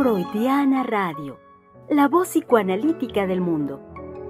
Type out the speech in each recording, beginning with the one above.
Freudiana Radio, la voz psicoanalítica del mundo.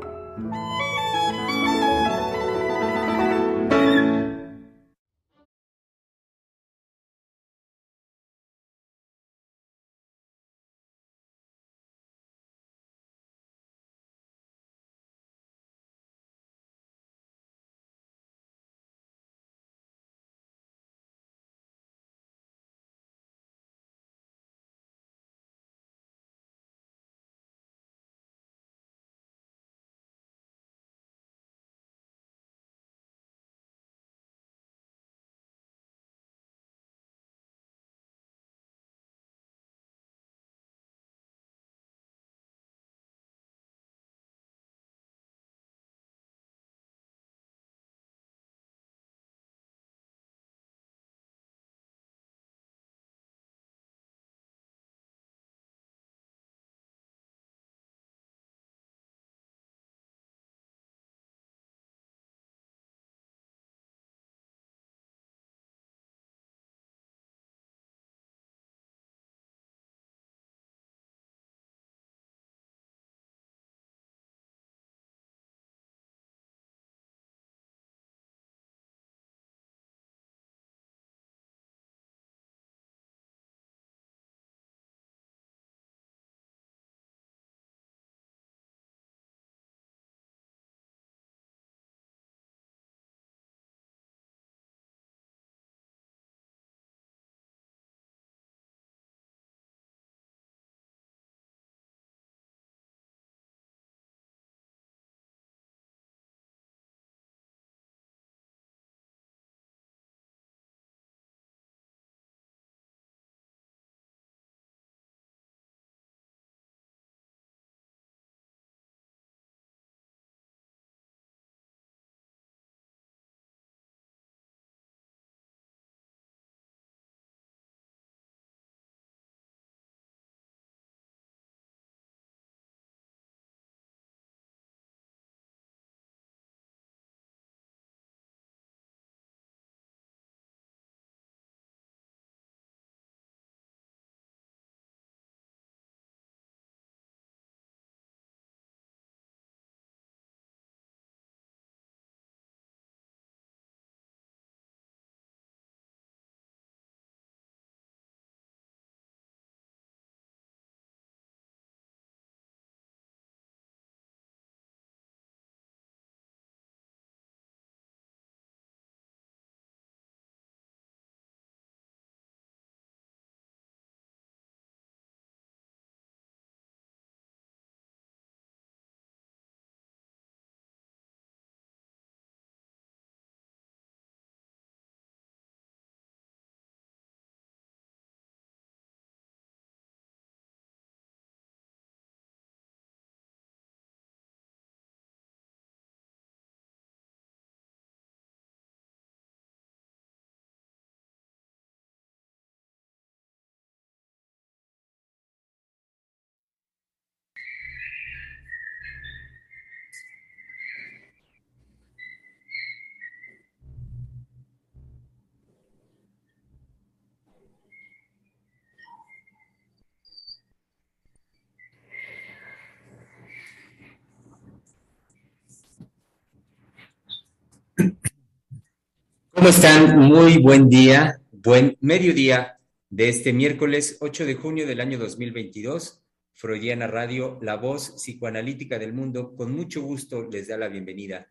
¿Cómo están? Muy buen día, buen mediodía de este miércoles 8 de junio del año 2022. Freudiana Radio, la voz psicoanalítica del mundo, con mucho gusto les da la bienvenida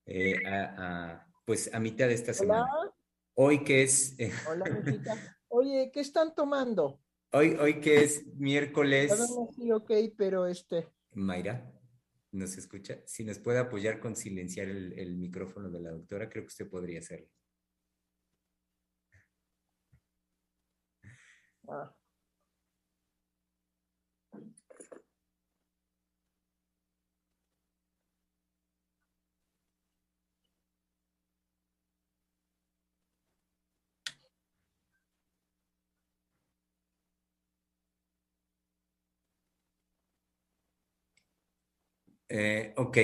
pues a mitad de esta Hola, semana. Hoy que es, hola, mijita. Oye, ¿qué están tomando? hoy que es Perdón, miércoles, sí, ok, pero Mayra, ¿nos escucha? Si nos puede apoyar con silenciar el micrófono de la doctora, creo que usted podría hacerlo. ah, Ok,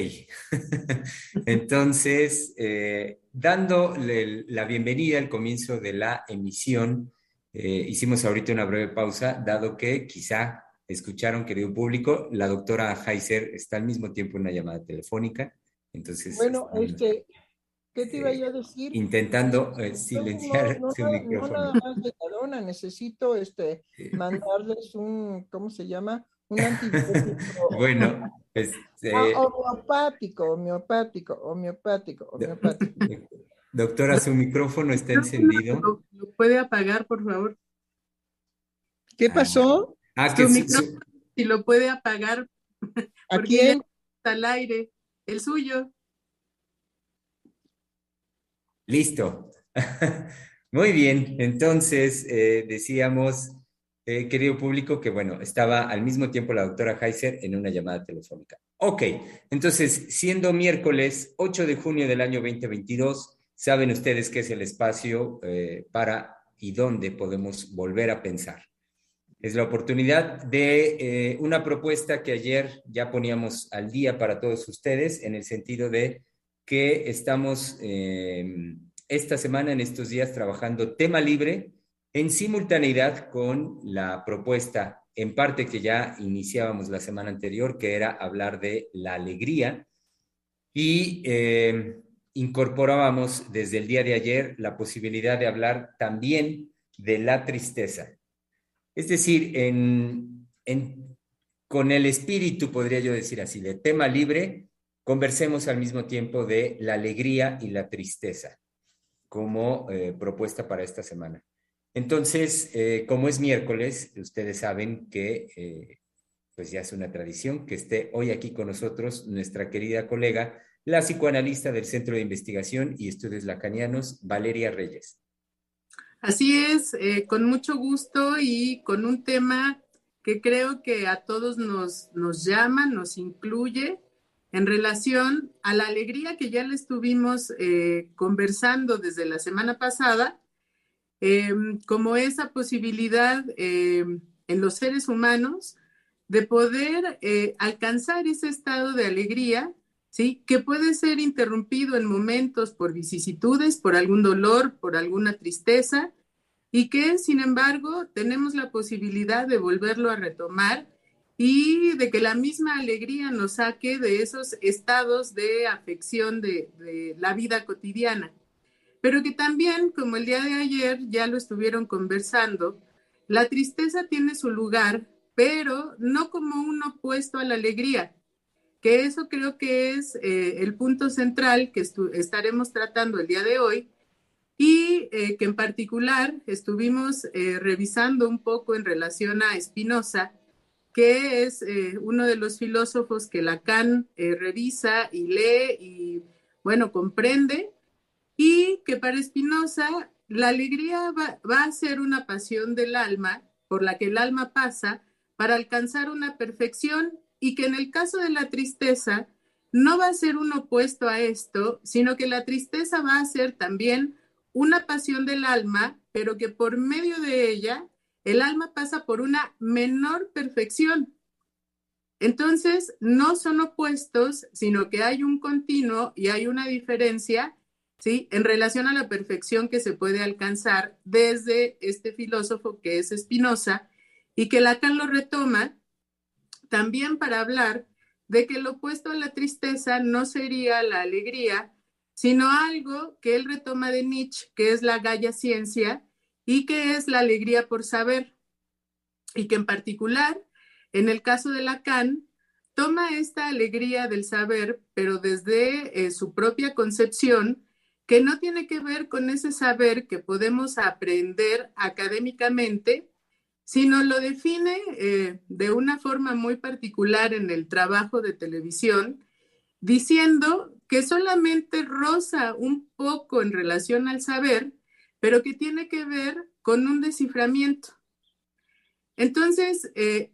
entonces, dándole la bienvenida al comienzo de la emisión, hicimos ahorita una breve pausa, dado que quizá escucharon, querido público, la doctora Heiser está al mismo tiempo en una llamada telefónica, entonces Bueno, estamos ¿qué te iba yo a decir? intentando No, no, silenciar no, su no micrófono. nada más de Cadona, necesito mandarles un, ¿cómo se llama? Un antibiótico. Bueno, Homeopático. doctora, su micrófono está Micrófono, encendido. lo puede apagar, por favor. ¿Qué Ah, pasó? que Su micrófono, si lo puede apagar, ¿A porque ya quién? está al aire. El suyo. listo. Muy bien, entonces decíamos, querido público, que bueno, estaba al mismo tiempo la doctora Heiser en una llamada telefónica. Ok, entonces, siendo miércoles 8 de junio del año 2022, saben ustedes que es el espacio para y dónde podemos volver a pensar. Es la oportunidad de una propuesta que ayer ya poníamos al día para todos ustedes, en el sentido de que estamos esta semana, en estos días, trabajando tema libre en simultaneidad con la propuesta, en parte que ya iniciábamos la semana anterior, que era hablar de la alegría, y incorporábamos desde el día de ayer la posibilidad de hablar también de la tristeza. Es decir, con el espíritu, podría yo decir así, de tema libre, conversemos al mismo tiempo de la alegría y la tristeza como propuesta para esta semana. Entonces, como es miércoles, ustedes saben que pues ya es una tradición que esté hoy aquí con nosotros nuestra querida colega, la psicoanalista del Centro de Investigación y Estudios Lacanianos, Valeria Reyes. Así es, con mucho gusto y con un tema que creo que a todos nos llama, nos incluye en relación a la alegría que ya le estuvimos conversando desde la semana pasada, como esa posibilidad en los seres humanos de poder alcanzar ese estado de alegría, ¿sí? Que puede ser interrumpido en momentos por vicisitudes, por algún dolor, por alguna tristeza, y que, sin embargo, tenemos la posibilidad de volverlo a retomar y de que la misma alegría nos saque de esos estados de afección de la vida cotidiana. Pero que también, como el día de ayer ya lo estuvieron conversando, la tristeza tiene su lugar, pero no como un opuesto a la alegría, que eso creo que es el punto central que estaremos tratando el día de hoy y que en particular estuvimos revisando un poco en relación a Spinoza, que es uno de los filósofos que Lacan revisa y lee y, bueno, comprende, y que para Spinoza la alegría va a ser una pasión del alma por la que el alma pasa para alcanzar una perfección, y que en el caso de la tristeza no va a ser un opuesto a esto, sino que la tristeza va a ser también una pasión del alma, pero que por medio de ella el alma pasa por una menor perfección. Entonces, no son opuestos, sino que hay un continuo y hay una diferencia, ¿sí? En relación a la perfección que se puede alcanzar desde este filósofo que es Spinoza, y que Lacan lo retoma también para hablar de que el opuesto a la tristeza no sería la alegría, sino algo que él retoma de Nietzsche, que es la Gaia Ciencia, y que es la alegría por saber, y que en particular, en el caso de Lacan, toma esta alegría del saber, pero desde su propia concepción, que no tiene que ver con ese saber que podemos aprender académicamente, sino lo define de una forma muy particular en el trabajo de televisión, diciendo que solamente roza un poco en relación al saber, pero que tiene que ver con un desciframiento. Entonces,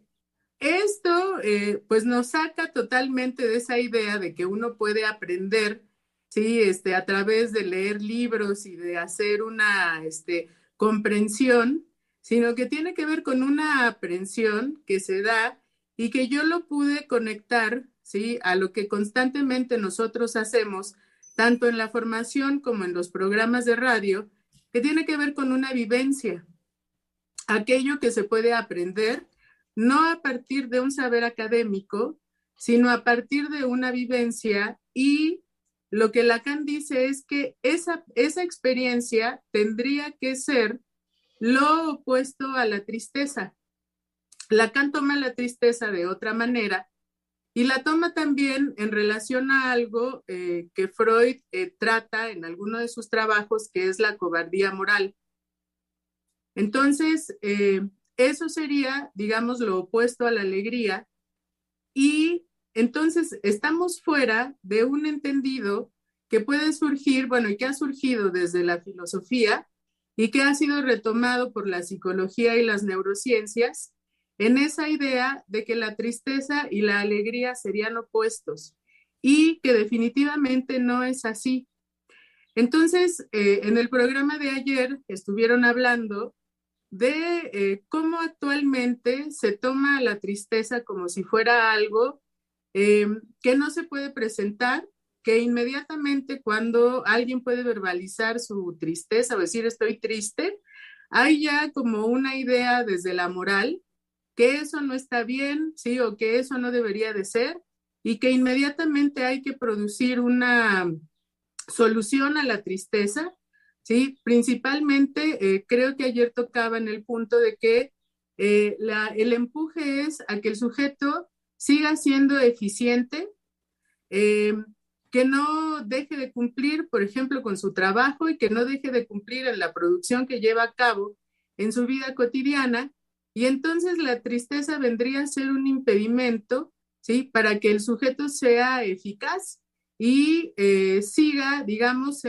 esto pues nos saca totalmente de esa idea de que uno puede aprender, ¿sí? A través de leer libros y de hacer una comprensión, sino que tiene que ver con una aprehensión que se da y que yo lo pude conectar, ¿sí? A lo que constantemente nosotros hacemos, tanto en la formación como en los programas de radio, que tiene que ver con una vivencia, aquello que se puede aprender no a partir de un saber académico, sino a partir de una vivencia, y lo que Lacan dice es que esa experiencia tendría que ser lo opuesto a la tristeza. Lacan toma la tristeza de otra manera y la toma también en relación a algo que Freud trata en alguno de sus trabajos, que es la cobardía moral. Entonces, eso sería, digamos, lo opuesto a la alegría, y entonces estamos fuera de un entendido que puede surgir, bueno, y que ha surgido desde la filosofía y que ha sido retomado por la psicología y las neurociencias, en esa idea de que la tristeza y la alegría serían opuestos, y que definitivamente no es así. Entonces, en el programa de ayer estuvieron hablando de cómo actualmente se toma la tristeza como si fuera algo que no se puede presentar, que inmediatamente cuando alguien puede verbalizar su tristeza o decir estoy triste, hay ya como una idea desde la moral que eso no está bien, ¿sí? O que eso no debería de ser, y que inmediatamente hay que producir una solución a la tristeza, ¿sí? Principalmente, creo que ayer tocaba en el punto de que el empuje es a que el sujeto siga siendo eficiente, eh, que no deje de cumplir, por ejemplo, con su trabajo, y que no deje de cumplir en la producción que lleva a cabo en su vida cotidiana, y entonces la tristeza vendría a ser un impedimento, ¿sí? Para que el sujeto sea eficaz y siga, digamos,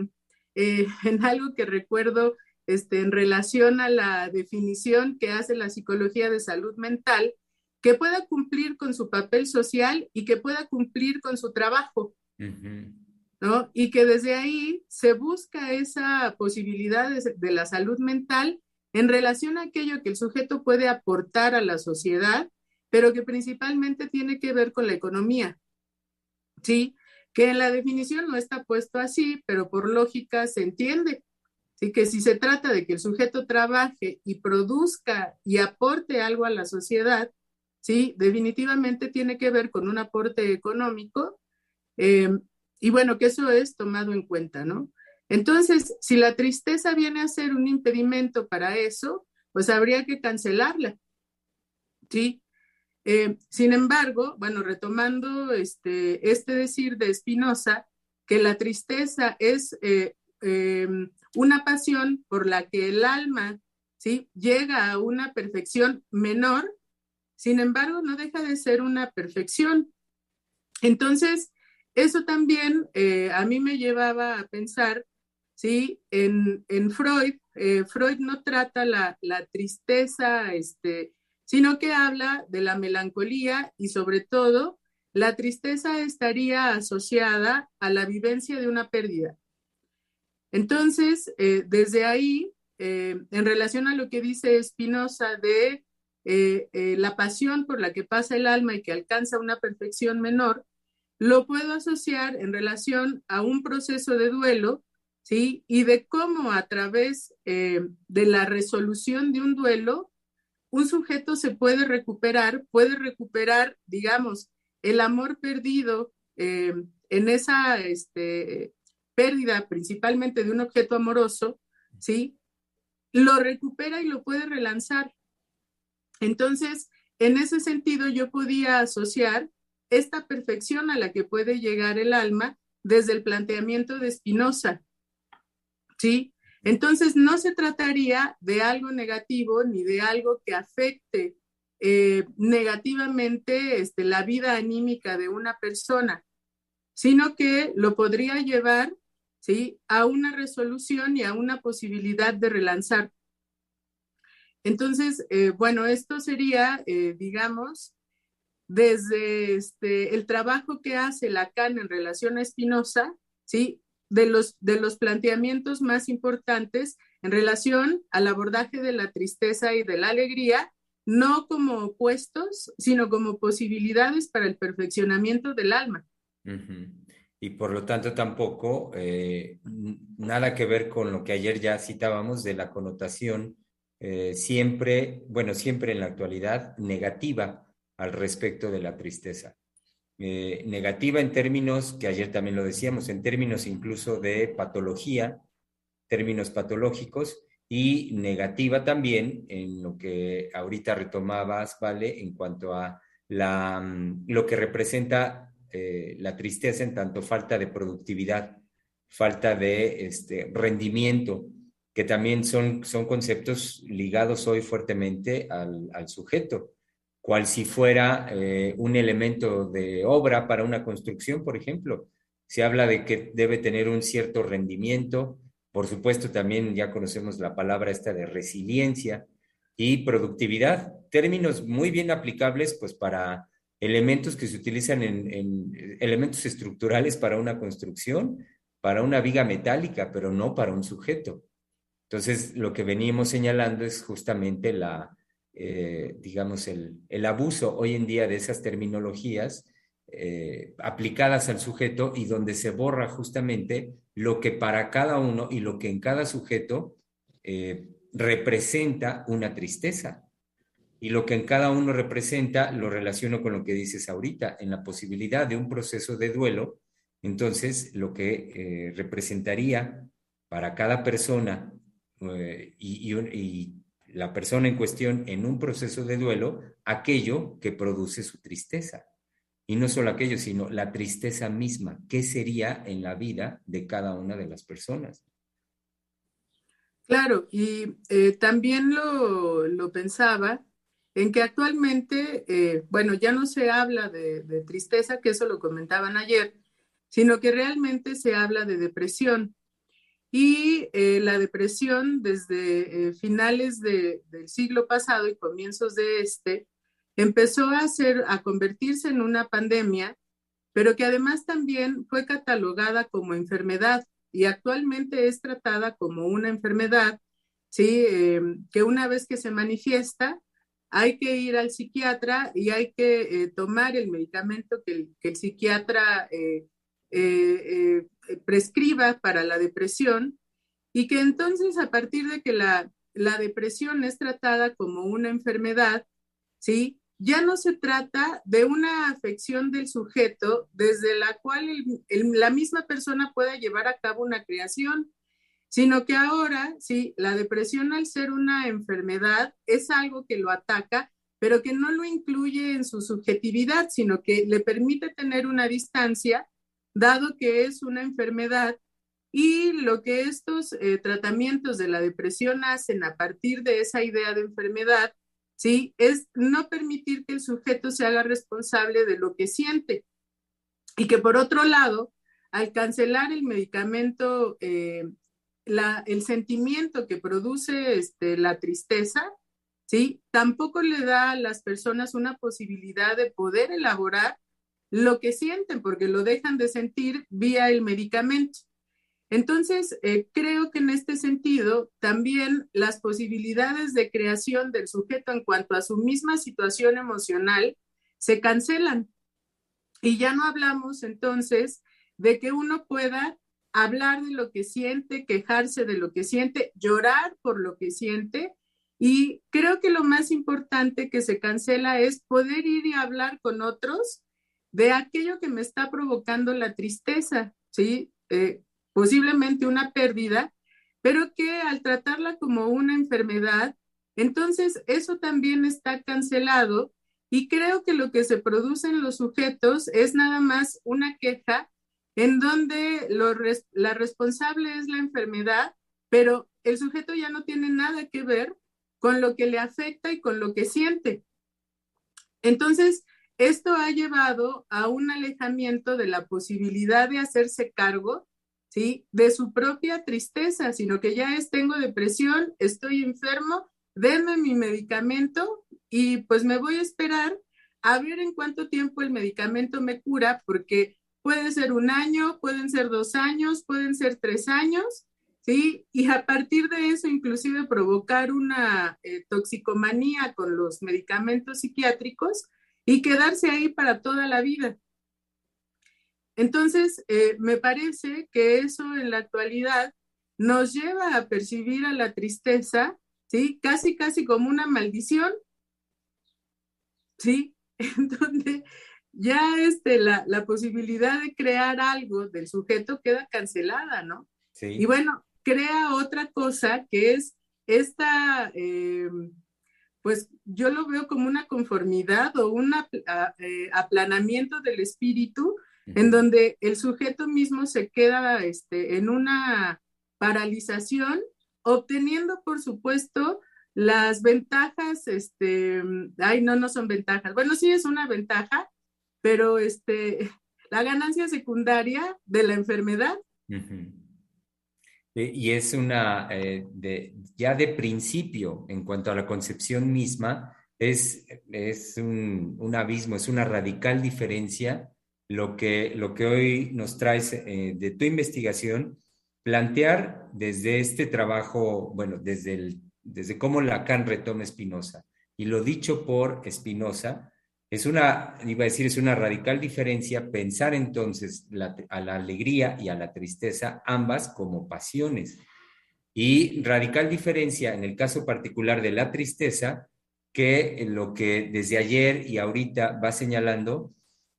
en algo que recuerdo en relación a la definición que hace la psicología de salud mental, que pueda cumplir con su papel social y que pueda cumplir con su trabajo, ¿no? Y que desde ahí se busca esa posibilidad de la salud mental en relación a aquello que el sujeto puede aportar a la sociedad, pero que principalmente tiene que ver con la economía, ¿sí? Que en la definición no está puesto así, pero por lógica se entiende, ¿sí? Que si se trata de que el sujeto trabaje y produzca y aporte algo a la sociedad, ¿sí? Definitivamente tiene que ver con un aporte económico, eh, y bueno, que eso es tomado en cuenta, ¿no? Entonces, si la tristeza viene a ser un impedimento para eso, pues habría que cancelarla, ¿sí? Sin embargo, bueno, retomando este decir de Spinoza, que la tristeza es una pasión por la que el alma, ¿sí? Llega a una perfección menor, sin embargo, no deja de ser una perfección. Entonces, eso también a mí me llevaba a pensar, ¿sí? En Freud. Freud no trata la tristeza, sino que habla de la melancolía, y sobre todo, la tristeza estaría asociada a la vivencia de una pérdida. Entonces, desde ahí, en relación a lo que dice Spinoza de la pasión por la que pasa el alma y que alcanza una perfección menor, lo puedo asociar en relación a un proceso de duelo, ¿sí? Y de cómo a través de la resolución de un duelo, un sujeto se puede recuperar, digamos, el amor perdido en esa pérdida principalmente de un objeto amoroso, ¿sí? Lo recupera y lo puede relanzar. Entonces, en ese sentido, yo podía asociar esta perfección a la que puede llegar el alma desde el planteamiento de Spinoza, ¿sí? Entonces, no se trataría de algo negativo ni de algo que afecte negativamente la vida anímica de una persona, sino que lo podría llevar, ¿sí? A una resolución y a una posibilidad de relanzar. Entonces, bueno, esto sería, digamos, desde el trabajo que hace Lacan en relación a Spinoza, ¿sí? De los planteamientos más importantes en relación al abordaje de la tristeza y de la alegría, no como opuestos, sino como posibilidades para el perfeccionamiento del alma. Y por lo tanto tampoco nada que ver con lo que ayer ya citábamos de la connotación siempre en la actualidad, negativa al respecto de la tristeza. Negativa en términos, que ayer también lo decíamos, en términos incluso de patología, términos patológicos, y negativa también en lo que ahorita retomabas, ¿vale? En cuanto a lo que representa la tristeza en tanto falta de productividad, falta de rendimiento, que también son conceptos ligados hoy fuertemente al sujeto, cual si fuera un elemento de obra para una construcción, por ejemplo. Se habla de que debe tener un cierto rendimiento. Por supuesto, también ya conocemos la palabra esta de resiliencia y productividad, términos muy bien aplicables pues para elementos que se utilizan en elementos estructurales para una construcción, para una viga metálica, pero no para un sujeto. Entonces, lo que veníamos señalando es justamente digamos, el abuso hoy en día de esas terminologías aplicadas al sujeto y donde se borra justamente lo que para cada uno y lo que en cada sujeto representa una tristeza. Y lo que en cada uno representa lo relaciono con lo que dices ahorita, en la posibilidad de un proceso de duelo. Entonces, lo que representaría para cada persona y la persona en cuestión en un proceso de duelo, aquello que produce su tristeza. Y no solo aquello, sino la tristeza misma. ¿Qué sería en la vida de cada una de las personas? Claro, y también lo pensaba en que actualmente, bueno, ya no se habla de tristeza, que eso lo comentaban ayer, sino que realmente se habla de depresión. Y la depresión desde finales del siglo pasado y comienzos de empezó a convertirse en una pandemia, pero que además también fue catalogada como enfermedad y actualmente es tratada como una enfermedad, ¿sí? Que una vez que se manifiesta, hay que ir al psiquiatra y hay que tomar el medicamento que el psiquiatra prescriba para la depresión y que entonces a partir de que la depresión es tratada como una enfermedad, ¿sí? Ya no se trata de una afección del sujeto desde la cual la misma persona pueda llevar a cabo una creación, sino que ahora, sí, la depresión al ser una enfermedad es algo que lo ataca, pero que no lo incluye en su subjetividad, sino que le permite tener una distancia, dado que es una enfermedad. Y lo que estos tratamientos de la depresión hacen a partir de esa idea de enfermedad, ¿sí? Es no permitir que el sujeto se haga responsable de lo que siente. Y que por otro lado, al cancelar el medicamento, el sentimiento que produce la tristeza, ¿sí? Tampoco le da a las personas una posibilidad de poder elaborar lo que sienten, porque lo dejan de sentir vía el medicamento. Entonces, creo que en este sentido, también las posibilidades de creación del sujeto en cuanto a su misma situación emocional se cancelan. Y ya no hablamos entonces de que uno pueda hablar de lo que siente, quejarse de lo que siente, llorar por lo que siente. Y creo que lo más importante que se cancela es poder ir y hablar con otros de aquello que me está provocando la tristeza, ¿sí? Posiblemente una pérdida, pero que al tratarla como una enfermedad, entonces eso también está cancelado y creo que lo que se produce en los sujetos es nada más una queja en donde la responsable es la enfermedad, pero el sujeto ya no tiene nada que ver con lo que le afecta y con lo que siente. Entonces, esto ha llevado a un alejamiento de la posibilidad de hacerse cargo, ¿sí? De su propia tristeza, sino que ya tengo depresión, estoy enfermo, denme mi medicamento y pues me voy a esperar a ver en cuánto tiempo el medicamento me cura, porque puede ser 1 año, pueden ser 2 años, pueden ser 3 años, ¿sí? Y a partir de eso, inclusive provocar una toxicomanía con los medicamentos psiquiátricos y quedarse ahí para toda la vida. Entonces, me parece que eso en la actualidad nos lleva a percibir a la tristeza, ¿sí? Casi, casi como una maldición, ¿sí? Entonces, ya la posibilidad de crear algo del sujeto queda cancelada, ¿no? Y Sí. bueno, crea otra cosa que es esta, pues yo lo veo como una conformidad o un aplanamiento del espíritu, en Ujú. donde el sujeto mismo se queda en una paralización, obteniendo, por supuesto, las ventajas, ay, no, no son ventajas. Bueno, sí es una ventaja, pero la ganancia secundaria de la enfermedad. Ujú. Y es una, ya de principio, en cuanto a la concepción misma, es un abismo, es una radical diferencia lo que hoy nos traes de tu investigación, plantear desde este trabajo, bueno, desde cómo Lacan retoma Spinoza, y lo dicho por Spinoza, es una, iba a decir, es una radical diferencia pensar entonces a la alegría y a la tristeza ambas como pasiones. Y radical diferencia en el caso particular de la tristeza, que lo que desde ayer y ahorita va señalando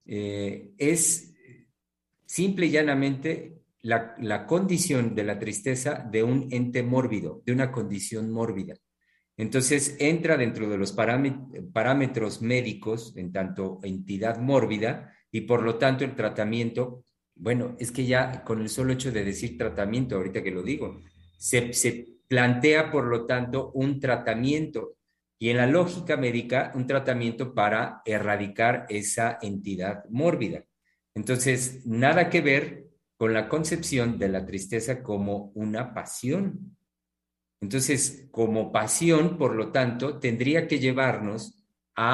es simple y llanamente la condición de la tristeza de un ente mórbido, de una condición mórbida. Entonces entra dentro de los parámetros médicos en tanto entidad mórbida y por lo tanto el tratamiento, bueno, es que ya con el solo hecho de decir tratamiento, ahorita que lo digo, se plantea por lo tanto un tratamiento y en la lógica médica un tratamiento para erradicar esa entidad mórbida. Entonces, nada que ver con la concepción de la tristeza como una pasión. Entonces, como pasión, por lo tanto, tendría que llevarnos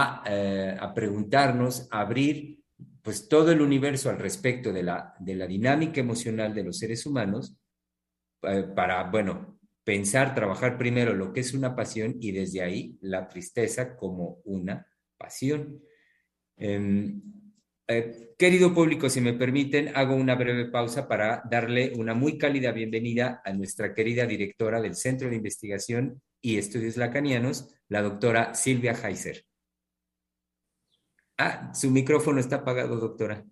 a preguntarnos, a abrir pues todo el universo al respecto de la dinámica emocional de los seres humanos para, bueno, pensar, trabajar primero lo que es una pasión y desde ahí la tristeza como una pasión. Eh, Querido público, si me permiten, hago una breve pausa para darle una muy cálida bienvenida a nuestra querida directora del Centro de Investigación y Estudios Lacanianos, la doctora Silvia Heiser. Ah, su micrófono está apagado, doctora.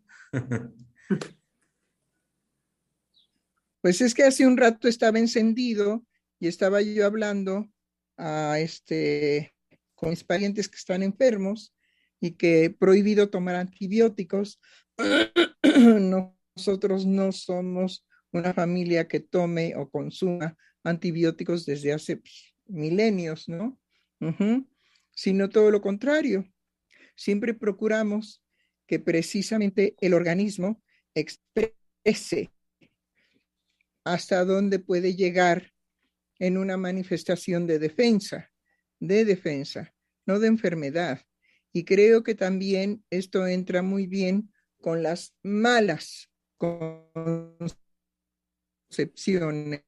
Pues es que hace un rato estaba encendido y estaba yo hablando a con mis parientes que están enfermos y que he prohibido tomar antibióticos. Nosotros no somos una familia que tome o consuma antibióticos desde hace milenios, ¿no? Ujú. Sino todo lo contrario. Siempre procuramos que precisamente el organismo exprese hasta dónde puede llegar en una manifestación de defensa, no de enfermedad. Y creo que también esto entra muy bien con las malas concepciones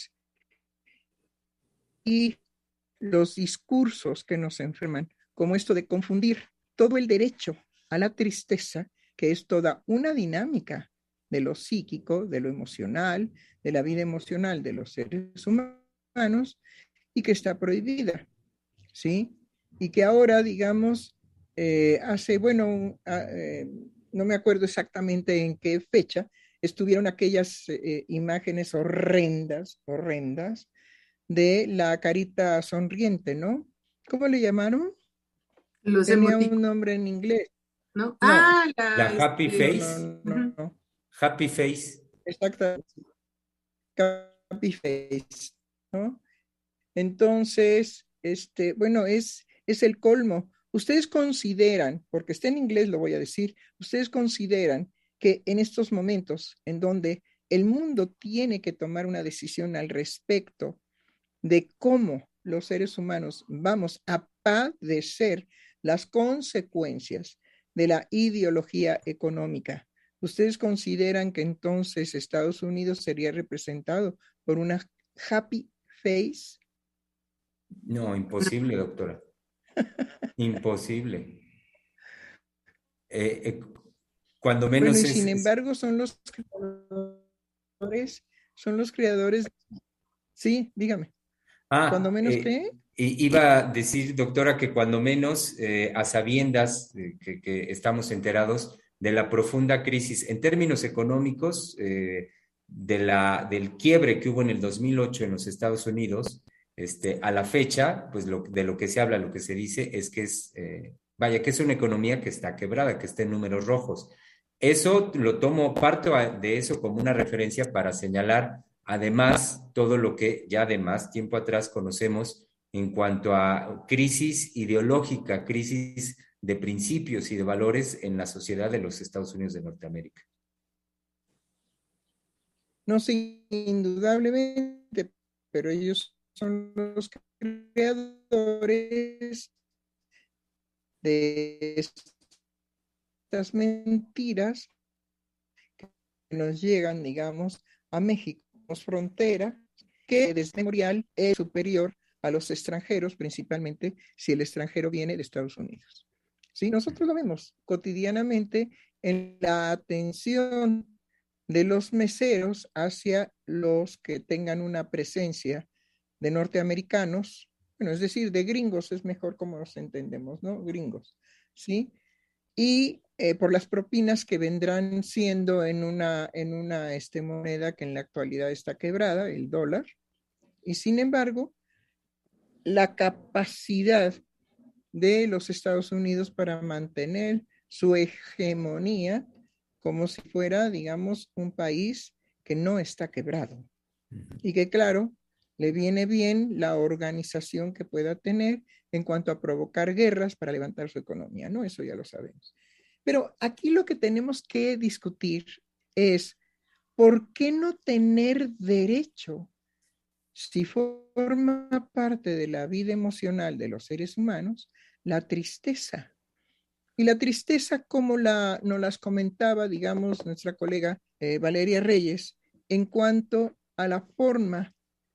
y los discursos que nos enferman, como esto de confundir todo el derecho a la tristeza, que es toda una dinámica de lo psíquico, de lo emocional, de la vida emocional de los seres humanos y que está prohibida, ¿sí? Y que ahora, digamos, bueno, no me acuerdo exactamente en qué fecha, estuvieron aquellas imágenes horrendas, de la carita sonriente, ¿no? ¿Cómo le llamaron? Los Tenía un emoticos, nombre en inglés. ¿no? No, Ah, La happy no, face, no, Ujú. no, no. happy face. Exactamente. Happy face, ¿no? Entonces, bueno, es el colmo. Ustedes consideran, porque está en inglés, lo voy a decir, ustedes consideran que en estos momentos en donde el mundo tiene que tomar una decisión al respecto de cómo los seres humanos vamos a padecer las consecuencias de la ideología económica. ¿Ustedes consideran que entonces Estados Unidos sería representado por una happy face? No, imposible, doctora. Imposible. Eh, eh, cuando Bueno, menos y sin es. embargo son los creadores, sí, dígame, cuando Ah, menos qué. Iba a decir, doctora, que cuando menos a sabiendas que estamos enterados de la profunda crisis en términos económicos, del quiebre que hubo en el 2008 en los Estados Unidos, a la fecha, pues de lo que se habla, lo que se dice es que vaya, que es una economía que está quebrada, que está en números rojos. Eso lo tomo, parto de eso como una referencia para señalar, además, todo lo que ya además, tiempo atrás conocemos en cuanto a crisis ideológica, crisis de principios y de valores en la sociedad de los Estados Unidos de Norteamérica. No sé, indudablemente, pero ellos son los creadores de estas mentiras que nos llegan, digamos, a México. Frontera que desde memorial es superior a los extranjeros, principalmente si el extranjero viene de Estados Unidos. ¿Sí? Nosotros lo vemos cotidianamente en la atención de los meseros hacia los que tengan una presencia de norteamericanos, bueno, es decir, de gringos, es mejor como nos entendemos, ¿no? Gringos, ¿sí? Y por las propinas que vendrán siendo en una moneda que en la actualidad está quebrada, el dólar, y sin embargo, la capacidad de los Estados Unidos para mantener su hegemonía como si fuera, digamos, un país que no está quebrado. Y que, claro, le viene bien la organización que pueda tener en cuanto a provocar guerras para levantar su economía, ¿no? Eso ya lo sabemos. Pero aquí lo que tenemos que discutir es, ¿por qué no tener derecho, si forma parte de la vida emocional de los seres humanos, la tristeza? Y la tristeza, como nos las comentaba, digamos, nuestra colega Valeria Reyes, en cuanto a la forma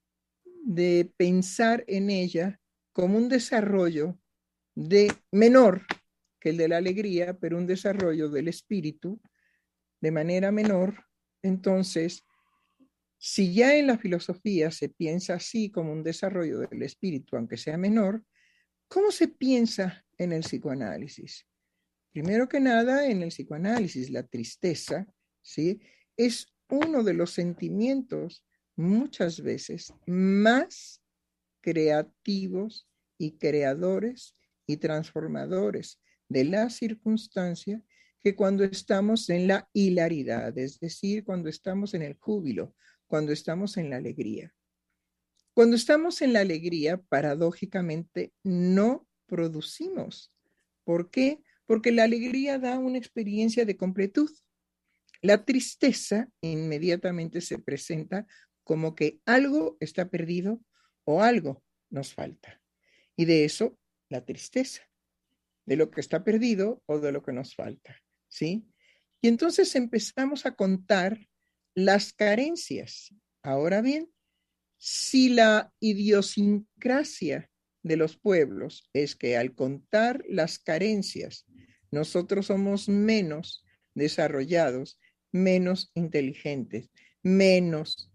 de pensar en ella como un desarrollo menor que el de la alegría, pero un desarrollo del espíritu de manera menor. Entonces, si ya en la filosofía se piensa así como un desarrollo del espíritu, aunque sea menor, ¿cómo se piensa en el psicoanálisis? Primero que nada, en el psicoanálisis, la tristeza, ¿sí?, es uno de los sentimientos muchas veces más creativos y creadores y transformadores de la circunstancia que cuando estamos en la hilaridad, es decir, cuando estamos en el júbilo, cuando estamos en la alegría. Cuando estamos en la alegría, paradójicamente, no producimos. ¿Por qué? Porque la alegría da una experiencia de completud. La tristeza inmediatamente se presenta como que algo está perdido o algo nos falta. Y de eso, la tristeza, de lo que está perdido o de lo que nos falta, ¿sí? Y entonces empezamos a contar las carencias. Ahora bien, si la idiosincrasia de los pueblos es que al contar las carencias, nosotros somos menos desarrollados, menos inteligentes, menos,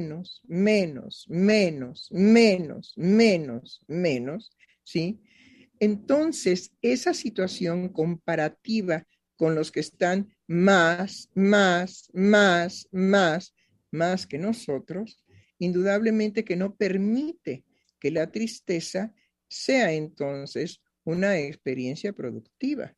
¿sí? Entonces, esa situación comparativa con los que están más que nosotros, indudablemente que no permite que la tristeza sea entonces una experiencia productiva,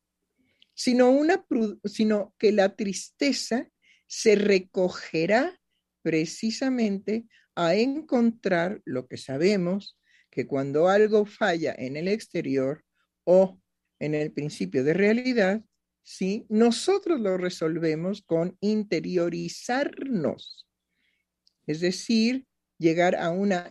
sino que la tristeza se recogerá precisamente a encontrar lo que sabemos, que cuando algo falla en el exterior o en el principio de realidad, ¿sí?, nosotros lo resolvemos con interiorizarnos. Es decir, llegar a una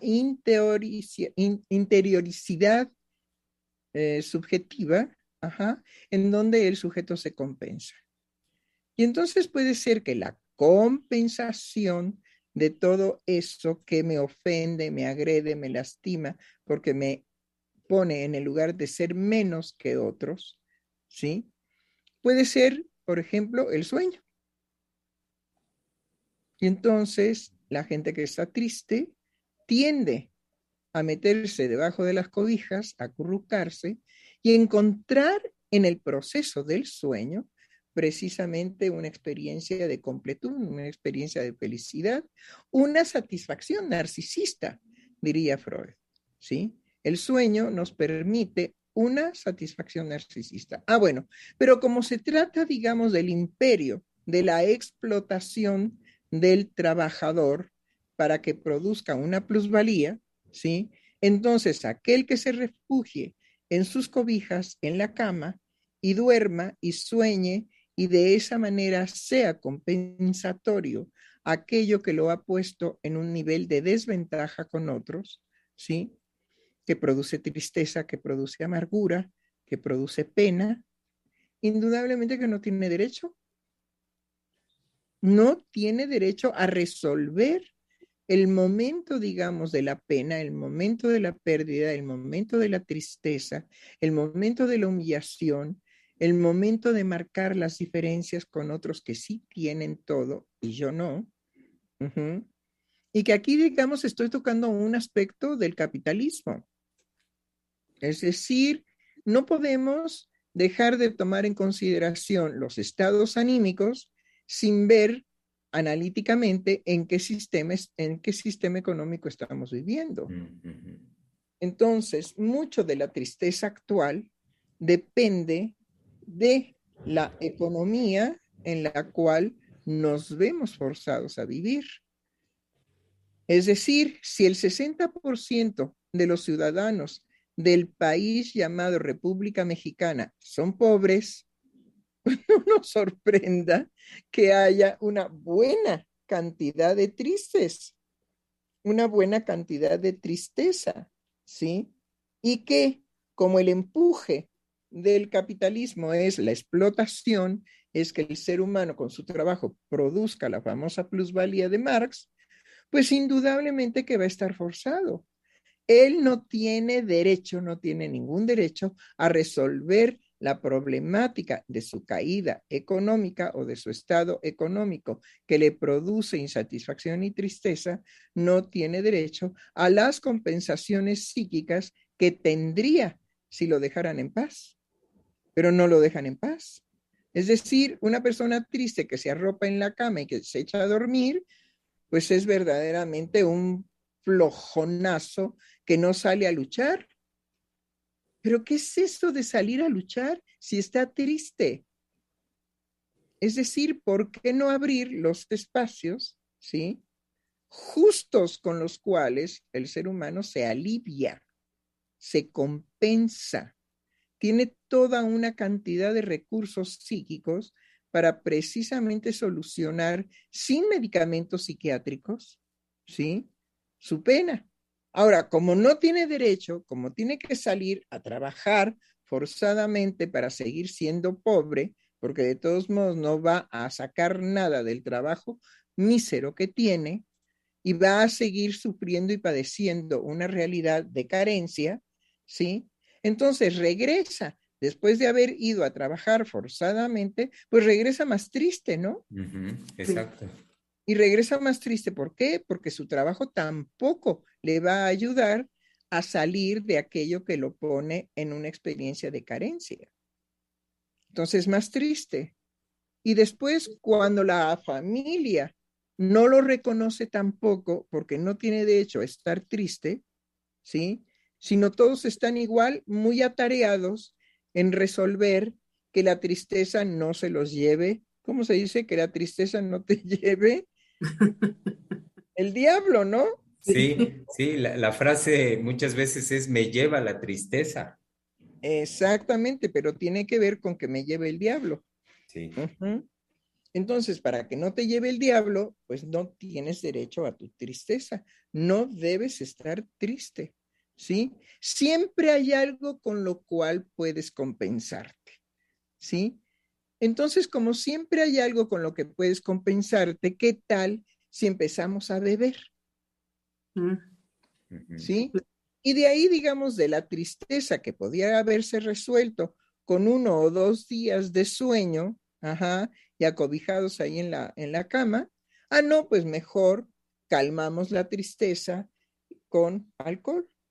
interioricidad subjetiva, en donde el sujeto se compensa. Y entonces puede ser que la compensación de todo eso que me ofende, me agrede, me lastima, porque me pone en el lugar de ser menos que otros, ¿sí? Puede ser, por ejemplo, el sueño. Y entonces la gente que está triste tiende a meterse debajo de las cobijas, a acurrucarse y encontrar en el proceso del sueño precisamente una experiencia de completud, una experiencia de felicidad, una satisfacción narcisista, diría Freud, ¿sí? El sueño nos permite una satisfacción narcisista. Bueno, pero como se trata, digamos, del imperio, de la explotación del trabajador para que produzca una plusvalía, ¿sí? Entonces, aquel que se refugie en sus cobijas, en la cama, y duerma y sueñe, y de esa manera sea compensatorio aquello que lo ha puesto en un nivel de desventaja con otros, ¿sí? Que produce tristeza, que produce amargura, que produce pena, indudablemente que no tiene derecho. No tiene derecho a resolver el momento, digamos, de la pena, el momento de la pérdida, el momento de la tristeza, el momento de la humillación, el momento de marcar las diferencias con otros que sí tienen todo y yo no. Uh-huh. Y que aquí, digamos, estoy tocando un aspecto del capitalismo. Es decir, no podemos dejar de tomar en consideración los estados anímicos sin ver analíticamente en qué sistema económico estamos viviendo. Entonces, mucho de la tristeza actual depende de la economía en la cual nos vemos forzados a vivir. Es decir, si el 60% de los ciudadanos del país llamado República Mexicana son pobres, no nos sorprenda que haya una buena cantidad de tristes, una buena cantidad de tristeza, ¿sí? Y que como el empuje del capitalismo es la explotación, es que el ser humano con su trabajo produzca la famosa plusvalía de Marx, pues indudablemente que va a estar forzado. Él no tiene derecho, no tiene ningún derecho a resolver la problemática de su caída económica o de su estado económico que le produce insatisfacción y tristeza, no tiene derecho a las compensaciones psíquicas que tendría si lo dejaran en paz, pero no lo dejan en paz. Es decir, una persona triste que se arropa en la cama y que se echa a dormir, pues es verdaderamente un flojonazo que no sale a luchar. ¿Pero qué es eso de salir a luchar si está triste? Es decir, ¿por qué no abrir los espacios, ¿sí? Justos con los cuales el ser humano se alivia, se compensa, tiene toda una cantidad de recursos psíquicos para precisamente solucionar sin medicamentos psiquiátricos, ¿sí? Su pena. Ahora, como no tiene derecho, como tiene que salir a trabajar forzadamente para seguir siendo pobre, porque de todos modos no va a sacar nada del trabajo mísero que tiene y va a seguir sufriendo y padeciendo una realidad de carencia, ¿sí? Entonces regresa, después de haber ido a trabajar forzadamente, pues regresa más triste, ¿no? Exacto. Y regresa más triste, ¿por qué? Porque su trabajo tampoco le va a ayudar a salir de aquello que lo pone en una experiencia de carencia. Entonces, más triste. Y después, cuando la familia no lo reconoce tampoco, porque no tiene derecho a estar triste, ¿sí? Sino todos están igual, muy atareados en resolver que la tristeza no se los lleve. ¿Cómo se dice? Que la tristeza no te lleve el diablo, ¿no? Sí, sí, la frase muchas veces es me lleva la tristeza. Exactamente, pero tiene que ver con que me lleve el diablo. Sí. Uh-huh. Entonces, para que no te lleve el diablo, pues no tienes derecho a tu tristeza. No debes estar triste, ¿sí? Siempre hay algo con lo cual puedes compensarte, ¿sí? Entonces, como siempre hay algo con lo que puedes compensarte, ¿qué tal si empezamos a beber? ¿Sí? Y de ahí, digamos, de la tristeza que podía haberse resuelto con 1 o 2 días de sueño, ajá, y acobijados ahí en la cama, no, pues mejor calmamos la tristeza con alcohol,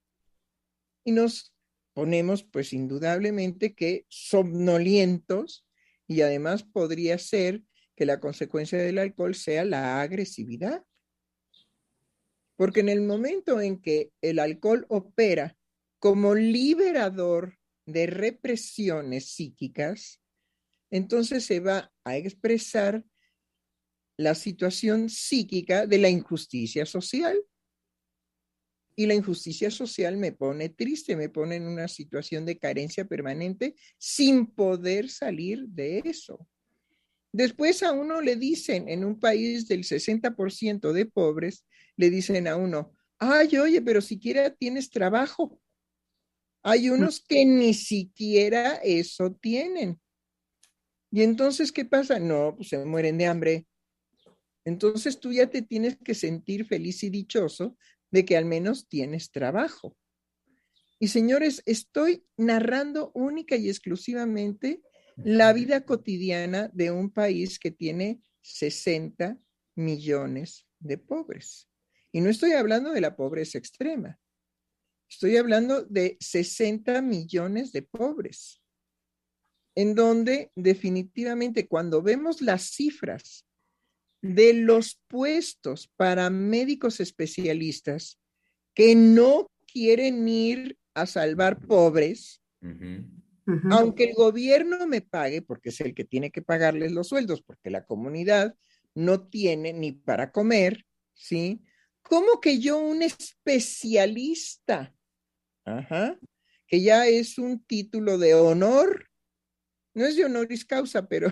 y nos ponemos pues indudablemente que somnolientos y además podría ser que la consecuencia del alcohol sea la agresividad. Porque en el momento en que el alcohol opera como liberador de represiones psíquicas, entonces se va a expresar la situación psíquica de la injusticia social. Y la injusticia social me pone triste, me pone en una situación de carencia permanente sin poder salir de eso. Después a uno le dicen, en un país del 60% de pobres, le dicen a uno, ay, oye, pero siquiera tienes trabajo. Hay unos que ni siquiera eso tienen. Y entonces, ¿qué pasa? No, pues se mueren de hambre. Entonces tú ya te tienes que sentir feliz y dichoso de que al menos tienes trabajo. Y señores, estoy narrando única y exclusivamente la vida cotidiana de un país que tiene 60 millones de pobres. Y no estoy hablando de la pobreza extrema. Estoy hablando de 60 millones de pobres, en donde definitivamente cuando vemos las cifras de los puestos para médicos especialistas que no quieren ir a salvar pobres, aunque el gobierno me pague, porque es el que tiene que pagarles los sueldos, porque la comunidad no tiene ni para comer, ¿sí? ¿Cómo que yo, un especialista, que ya es un título de honor, no es de honoris causa, pero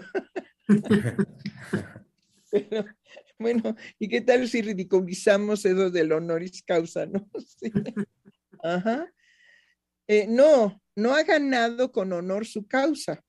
bueno, ¿y qué tal si ridiculizamos eso del honoris causa, no? Sí. No ha ganado con honor su causa,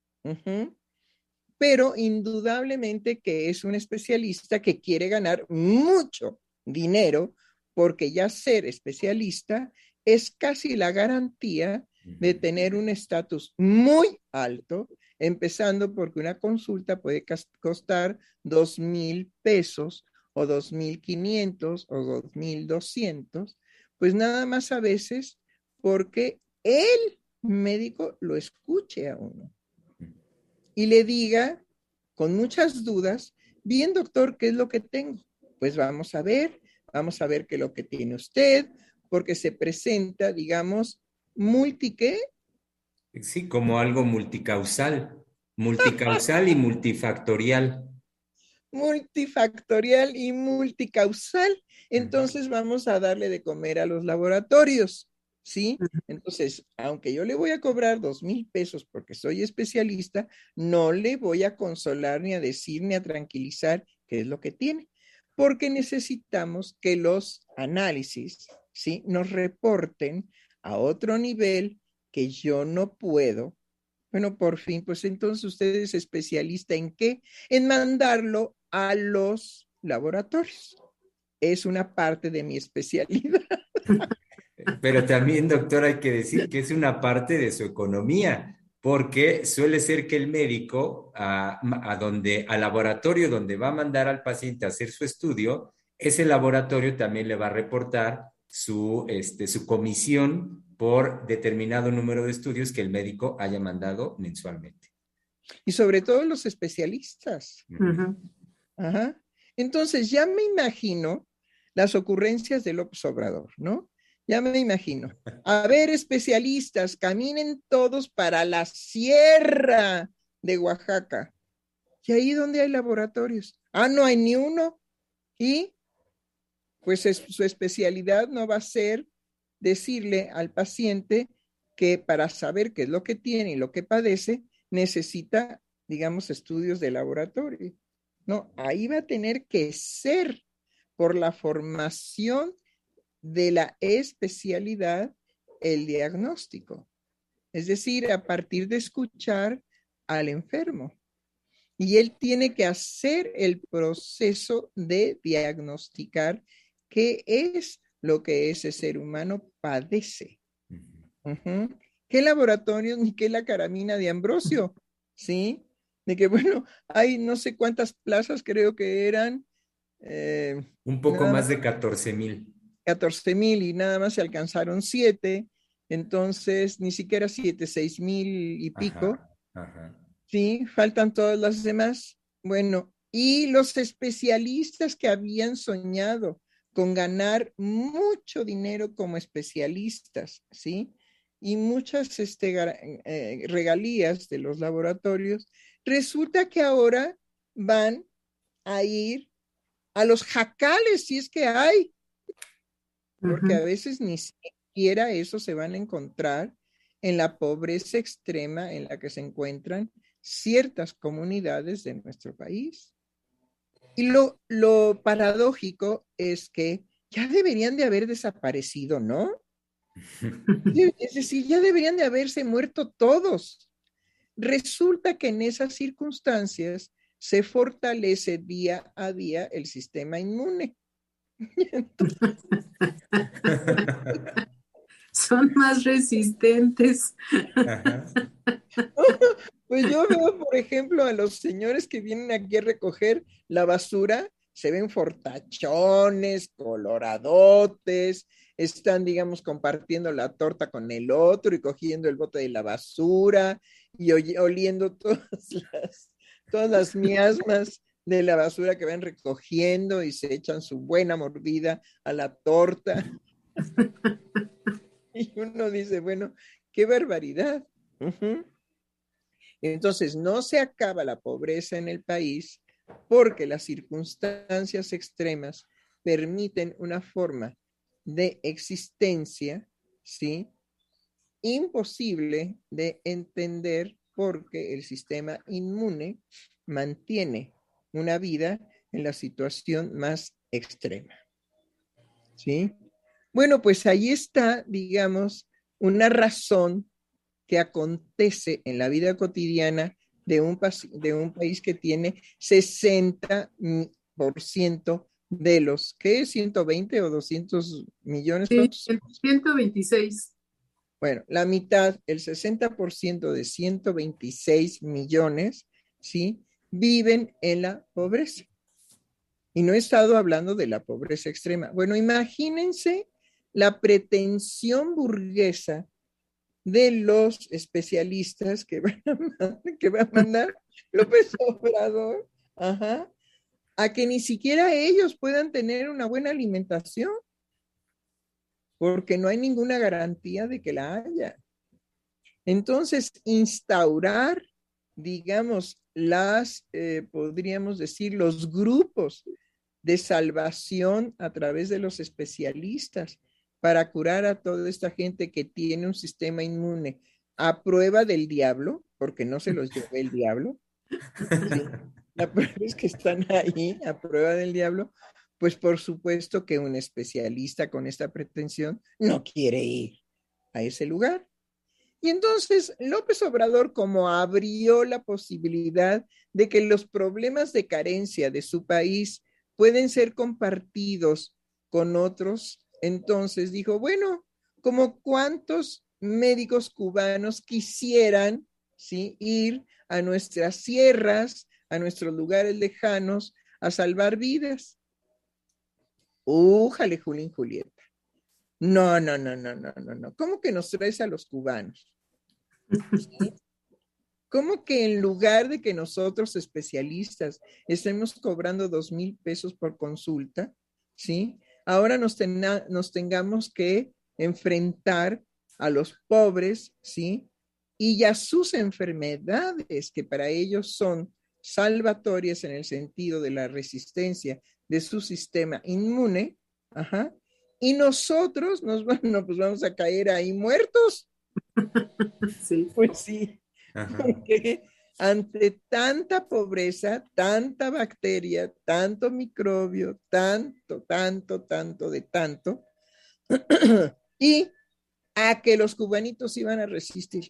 pero indudablemente que es un especialista que quiere ganar mucho dinero, porque ya ser especialista es casi la garantía de tener un estatus muy alto, empezando porque una consulta puede costar 2,000 pesos o 2,500 o 2,200, pues nada más a veces porque el médico lo escuche a uno y le diga con muchas dudas, bien doctor, ¿qué es lo que tengo? Pues vamos a ver qué es lo que tiene usted, porque se presenta, digamos, ¿qué? Sí, como algo multicausal y multifactorial. Multifactorial y multicausal. Entonces vamos a darle de comer a los laboratorios, ¿sí? Entonces, aunque yo le voy a cobrar 2,000 pesos porque soy especialista, no le voy a consolar ni a decir ni a tranquilizar qué es lo que tiene, porque necesitamos que los análisis, ¿sí?, nos reporten a otro nivel que yo no puedo. Bueno, por fin, pues entonces usted es especialista ¿en qué? En mandarlo a los laboratorios. Es una parte de mi especialidad. Pero también, doctor, hay que decir que es una parte de su economía, porque suele ser que el médico al laboratorio donde va a mandar al paciente a hacer su estudio, ese laboratorio también le va a reportar su comisión por determinado número de estudios que el médico haya mandado mensualmente. Y sobre todo los especialistas. Ajá. Entonces ya me imagino las ocurrencias de López Obrador, ¿no? Ya me imagino. A ver, especialistas, caminen todos para la sierra de Oaxaca. Y ahí donde hay laboratorios. No hay ni uno. Y pues su especialidad no va a ser decirle al paciente que para saber qué es lo que tiene y lo que padece, necesita, digamos, estudios de laboratorio. No, ahí va a tener que ser por la formación de la especialidad el diagnóstico. Es decir, a partir de escuchar al enfermo. Y él tiene que hacer el proceso de diagnosticar qué es lo que ese ser humano padece. ¿Qué laboratorios ni qué la caramina de Ambrosio? ¿Sí? De que, bueno, hay no sé cuántas plazas, creo que eran. Un poco más de 14,000. 14,000 y nada más se alcanzaron 7. Entonces, ni siquiera 6,000 y pico. Ajá, ajá. Sí, faltan todas las demás. Bueno, y los especialistas que habían soñado con ganar mucho dinero como especialistas, ¿sí? Y muchas regalías de los laboratorios, resulta que ahora van a ir a los jacales, si es que hay, porque a Ujú. veces ni siquiera eso se van a encontrar en la pobreza extrema en la que se encuentran ciertas comunidades de nuestro país. Y lo paradójico es que ya deberían de haber desaparecido, ¿no? Es decir, ya deberían de haberse muerto todos. Resulta que en esas circunstancias se fortalece día a día el sistema inmune. Son más resistentes. Ajá. Pues yo veo, por ejemplo, a los señores que vienen aquí a recoger la basura, se ven fortachones, coloradotes, están, digamos, compartiendo la torta con el otro y cogiendo el bote de la basura y oliendo todas las miasmas de la basura que van recogiendo y se echan su buena mordida a la torta. Y uno dice, bueno, qué barbaridad. Ujú. Entonces, no se acaba la pobreza en el país porque las circunstancias extremas permiten una forma de existencia, ¿sí? Imposible de entender porque el sistema inmune mantiene una vida en la situación más extrema, ¿sí? Bueno, pues ahí está, digamos, una razón que acontece en la vida cotidiana de un país que tiene 60% de los, ¿qué? 120 o 200 millones, Sí, ¿cuántos? 126. Bueno, la mitad, el 60% de 126 millones, ¿sí? Viven en la pobreza. Y no he estado hablando de la pobreza extrema. Bueno, imagínense la pretensión burguesa de los especialistas que va a mandar López Obrador, ajá, a que ni siquiera ellos puedan tener una buena alimentación, porque no hay ninguna garantía de que la haya. Entonces, instaurar, digamos, podríamos decir, los grupos de salvación a través de los especialistas para curar a toda esta gente que tiene un sistema inmune a prueba del diablo, porque no se los lleve el diablo, ¿sí? La prueba es que están ahí a prueba del diablo, pues por supuesto que un especialista con esta pretensión no quiere ir a ese lugar. Y entonces López Obrador, como abrió la posibilidad de que los problemas de carencia de su país pueden ser compartidos con otros, entonces dijo, bueno, como cuántos médicos cubanos quisieran, ¿sí?, ir a nuestras sierras, a nuestros lugares lejanos, a salvar vidas. Újale, Julín Julieta. No, no, no, no, no, no, no. ¿Cómo que nos traes a los cubanos? ¿Sí? ¿Cómo que en lugar de que nosotros especialistas estemos cobrando 2,000 pesos por consulta, ¿sí? Ahora nos tengamos que enfrentar a los pobres, ¿sí? Y a sus enfermedades, que para ellos son salvatorias en el sentido de la resistencia de su sistema inmune, ajá, y nosotros no, pues vamos a caer ahí muertos. Sí. Pues sí, Ajá. porque ante tanta pobreza, tanta bacteria, tanto microbio, tanto de tanto, y a que los cubanitos iban a resistir.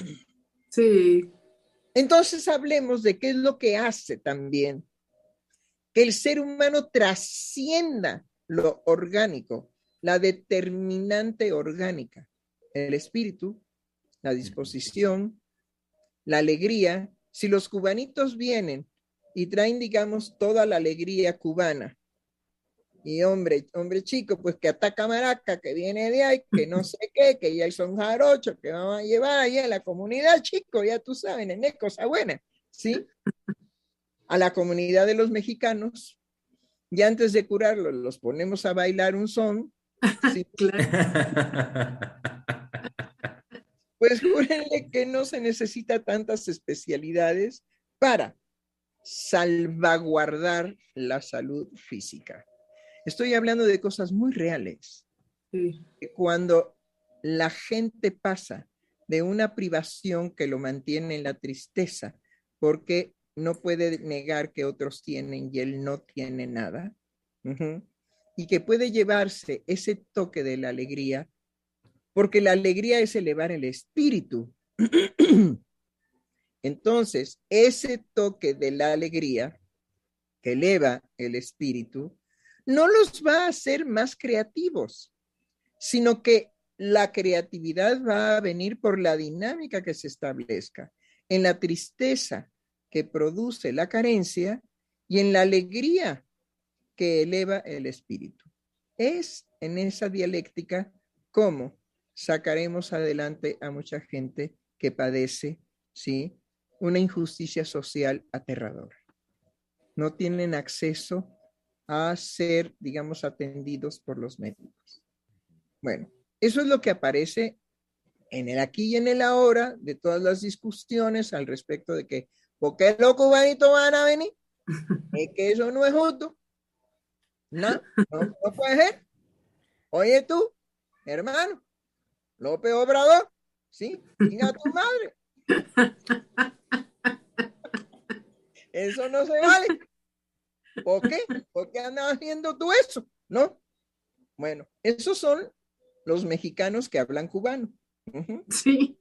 Sí. Entonces hablemos de qué es lo que hace también que el ser humano trascienda lo orgánico, la determinante orgánica, el espíritu, la disposición, la alegría. Si los cubanitos vienen y traen, digamos, toda la alegría cubana, Y hombre chico, pues que ataca Maraca, que viene de ahí, que no sé qué, que ya son jarochos, que vamos a llevar allá a la comunidad, chico, ya tú sabes, nene, cosa buena, ¿sí? A la comunidad de los mexicanos, y antes de curarlos, los ponemos a bailar un son, ¿sí? Claro. Pues júrenle que no se necesita tantas especialidades para salvaguardar la salud física. Estoy hablando de cosas muy reales. Sí. Cuando la gente pasa de una privación que lo mantiene en la tristeza, porque no puede negar que otros tienen y él no tiene nada, y que puede llevarse ese toque de la alegría, porque la alegría es elevar el espíritu. Entonces, ese toque de la alegría que eleva el espíritu no los va a hacer más creativos, sino que la creatividad va a venir por la dinámica que se establezca, en la tristeza que produce la carencia y en la alegría que eleva el espíritu. Es en esa dialéctica cómo sacaremos adelante a mucha gente que padece, ¿sí?, una injusticia social aterradora. No tienen acceso a ser, digamos, atendidos por los médicos. Bueno, eso es lo que aparece en el aquí y en el ahora de todas las discusiones al respecto de que, ¿por qué los cubanitos van a venir? Es que eso no es justo. No, no puede ser. Oye tú, hermano, López Obrador, ¿sí? Chinga tu madre. Eso no se vale. ¿Por qué? ¿Por qué andas haciendo tú eso? ¿No? Bueno, esos son los mexicanos que hablan cubano. Sí.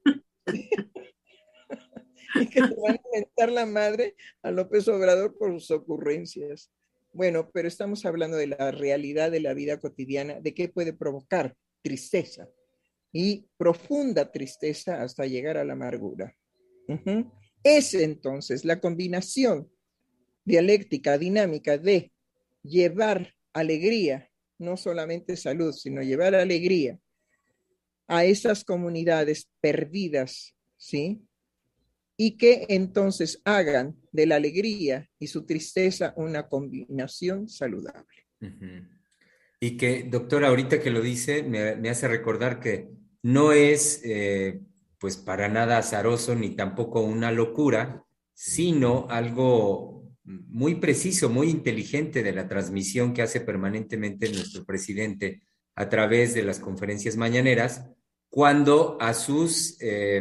Y que te van a inventar la madre a López Obrador por sus ocurrencias. Bueno, pero estamos hablando de la realidad de la vida cotidiana, de qué puede provocar tristeza y profunda tristeza hasta llegar a la amargura. Es entonces la combinación dialéctica, dinámica de llevar alegría, no solamente salud, sino llevar alegría a esas comunidades perdidas, ¿sí? Y que entonces hagan de la alegría y su tristeza una combinación saludable. Y que, doctora, ahorita que lo dice, me hace recordar que no es pues para nada azaroso ni tampoco una locura, sino algo muy preciso, muy inteligente de la transmisión que hace permanentemente nuestro presidente a través de las conferencias mañaneras, cuando a sus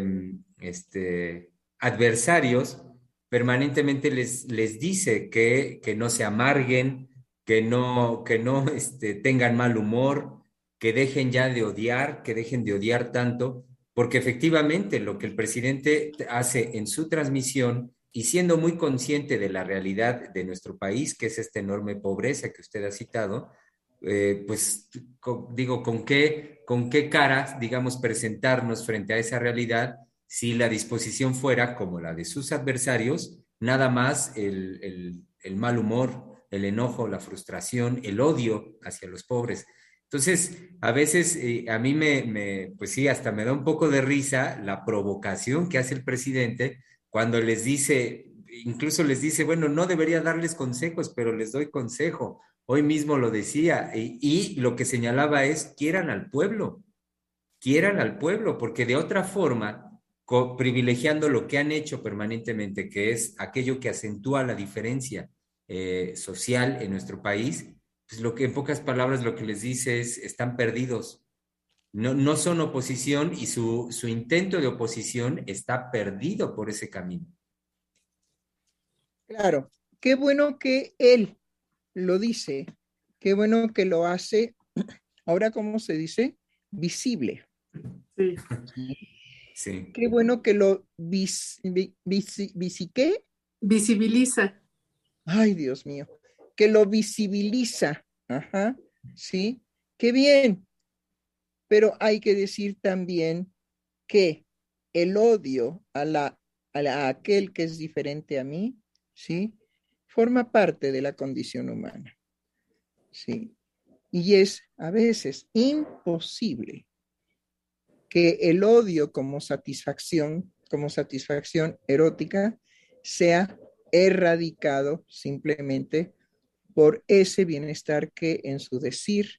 adversarios permanentemente les dice que no se amarguen, que no tengan mal humor, que dejen ya de odiar, que dejen de odiar tanto, porque efectivamente lo que el presidente hace en su transmisión y siendo muy consciente de la realidad de nuestro país, que es esta enorme pobreza que usted ha citado, pues digo, ¿con qué cara, digamos, presentarnos frente a esa realidad si la disposición fuera como la de sus adversarios, nada más el mal humor, el enojo, la frustración, el odio hacia los pobres? Entonces, a veces a mí pues sí, hasta me da un poco de risa la provocación que hace el presidente cuando les dice, incluso les dice, bueno, no debería darles consejos, pero les doy consejo. Hoy mismo lo decía, y lo que señalaba es, quieran al pueblo, porque de otra forma, privilegiando lo que han hecho permanentemente, que es aquello que acentúa la diferencia social en nuestro país, pues lo que en pocas palabras lo que les dice es, están perdidos, no son oposición y su intento de oposición está perdido por ese camino. Claro, qué bueno que él lo dice, qué bueno que lo hace, ahora, ¿cómo se dice? Visible. Sí. Sí. Qué bueno que lo ¿qué? Visibiliza. Ay, Dios mío, que lo visibiliza. Ajá, sí, qué bien. Pero hay que decir también que el odio a aquel que es diferente a mí, ¿sí? Forma parte de la condición humana, ¿sí? Y es a veces imposible que el odio como satisfacción erótica, sea erradicado simplemente por ese bienestar que en su decir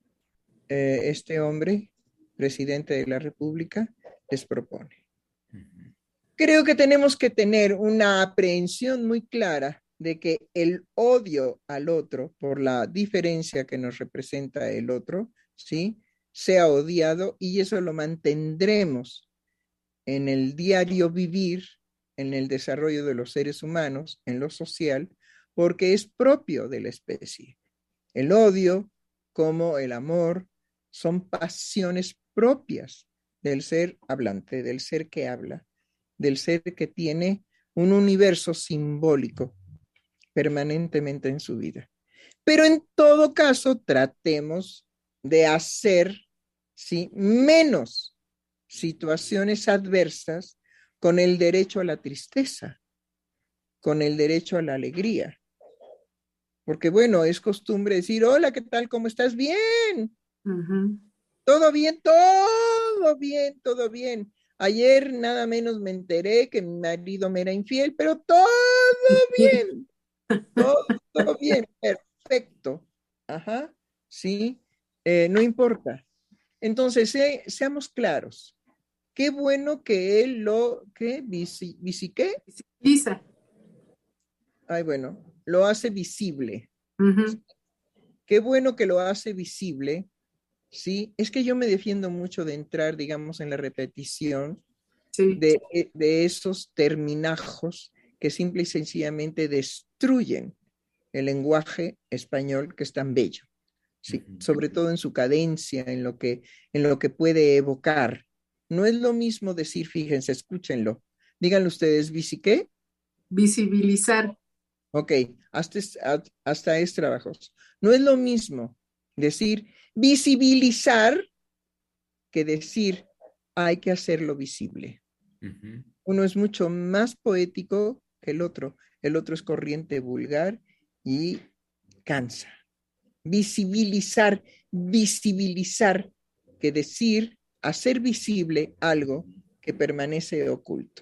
este hombre, presidente de la República, les propone. Creo que tenemos que tener una aprehensión muy clara de que el odio al otro por la diferencia que nos representa el otro, ¿sí? Sea odiado y eso lo mantendremos en el diario vivir, en el desarrollo de los seres humanos, en lo social, porque es propio de la especie. El odio, como el amor, son pasiones propias del ser hablante, del ser que habla, del ser que tiene un universo simbólico permanentemente en su vida. Pero en todo caso, tratemos de hacer, ¿sí?, menos situaciones adversas con el derecho a la tristeza, con el derecho a la alegría. Porque bueno, es costumbre decir, hola, ¿qué tal? ¿Cómo estás? Bien. Ujú. Todo bien, todo bien, todo bien. Ayer nada menos me enteré que mi marido me era infiel, pero bien, todo bien, perfecto. Ajá, sí, no importa. Entonces, seamos claros. Qué bueno que él ¿qué? ¿Qué? Lisa. Ay, bueno, lo hace visible. Ujú. Qué bueno que lo hace visible, ¿sí? Es que yo me defiendo mucho de entrar, digamos, en la repetición Sí. de esos terminajos que simple y sencillamente destruyen el lenguaje español que es tan bello, ¿sí? Sobre todo en su cadencia, en lo que puede evocar. No es lo mismo decir, fíjense, escúchenlo. Díganlo ustedes, ¿bici qué? Visibilizar. Ok, hasta es trabajos. No es lo mismo decir visibilizar que decir hay que hacerlo visible. Uno es mucho más poético que el otro. El otro es corriente vulgar y cansa. Visibilizar, visibilizar, que decir, hacer visible algo que permanece oculto.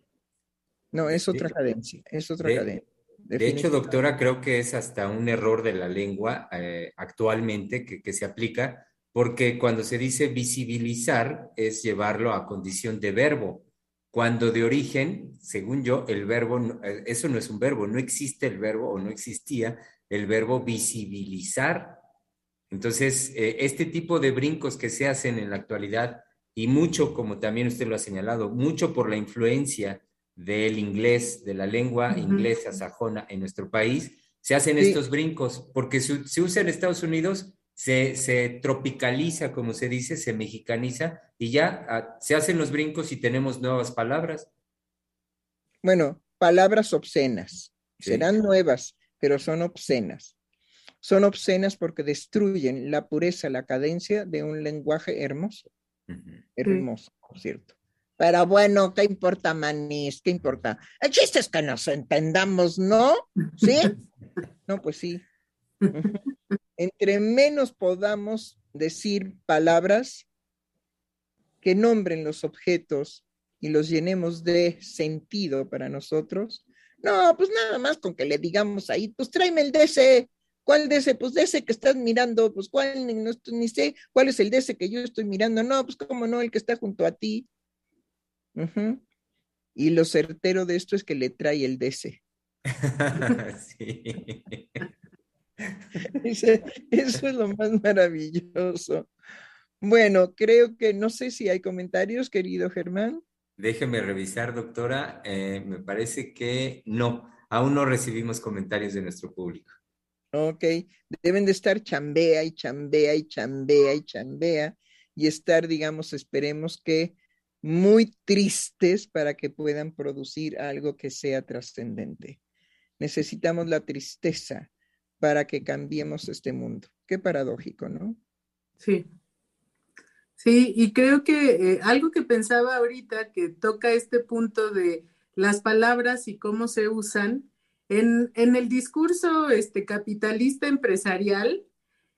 No, es otra De, cadencia, es otra de, cadencia, de hecho, definitivamente. doctora, creo que es hasta un error de la lengua actualmente que se aplica, porque cuando se dice visibilizar es llevarlo a condición de verbo, cuando de origen, según yo, el verbo, eso no es un verbo, no existe el verbo o no existía el verbo visibilizar. Entonces, este tipo de brincos que se hacen en la actualidad, y mucho, como también usted lo ha señalado, mucho por la influencia del inglés, de la lengua Ujú. inglesa sajona en nuestro país, se hacen Sí, estos brincos, porque se usa en Estados Unidos, se tropicaliza, como se dice, se mexicaniza, y ya se hacen los brincos y tenemos nuevas palabras, bueno, palabras obscenas. ¿sí? Serán nuevas, pero son obscenas. Son obscenas porque destruyen la pureza, la cadencia de un lenguaje hermoso. Ujú. Sí. Hermoso, por cierto. Pero bueno, ¿qué importa, Manis? ¿Qué importa? El chiste es que nos entendamos, ¿no? ¿Sí? No, pues sí. Ujú. Entre menos podamos decir palabras que nombren los objetos y los llenemos de sentido para nosotros, no, pues nada más con que le digamos ahí, pues tráeme el DC. ¿Cuál DC? Pues DC que estás mirando, pues cuál, no, ni sé cuál es el DC que yo estoy mirando. No, pues cómo no, el que está junto a ti. Uh-huh. Y lo certero de esto es que le trae el DC. Sí. Eso es lo más maravilloso. Bueno, creo que no sé si hay comentarios, querido Germán. Déjeme revisar, doctora. Me parece que no, aún no recibimos comentarios de nuestro público. Ok, deben de estar chambea y chambea y chambea y chambea y estar, digamos, esperemos que muy tristes para que puedan producir algo que sea trascendente. Necesitamos la tristeza para que cambiemos este mundo. Qué paradójico, ¿no? Sí. Sí, y creo que algo que pensaba ahorita que toca este punto de las palabras y cómo se usan en el discurso capitalista empresarial.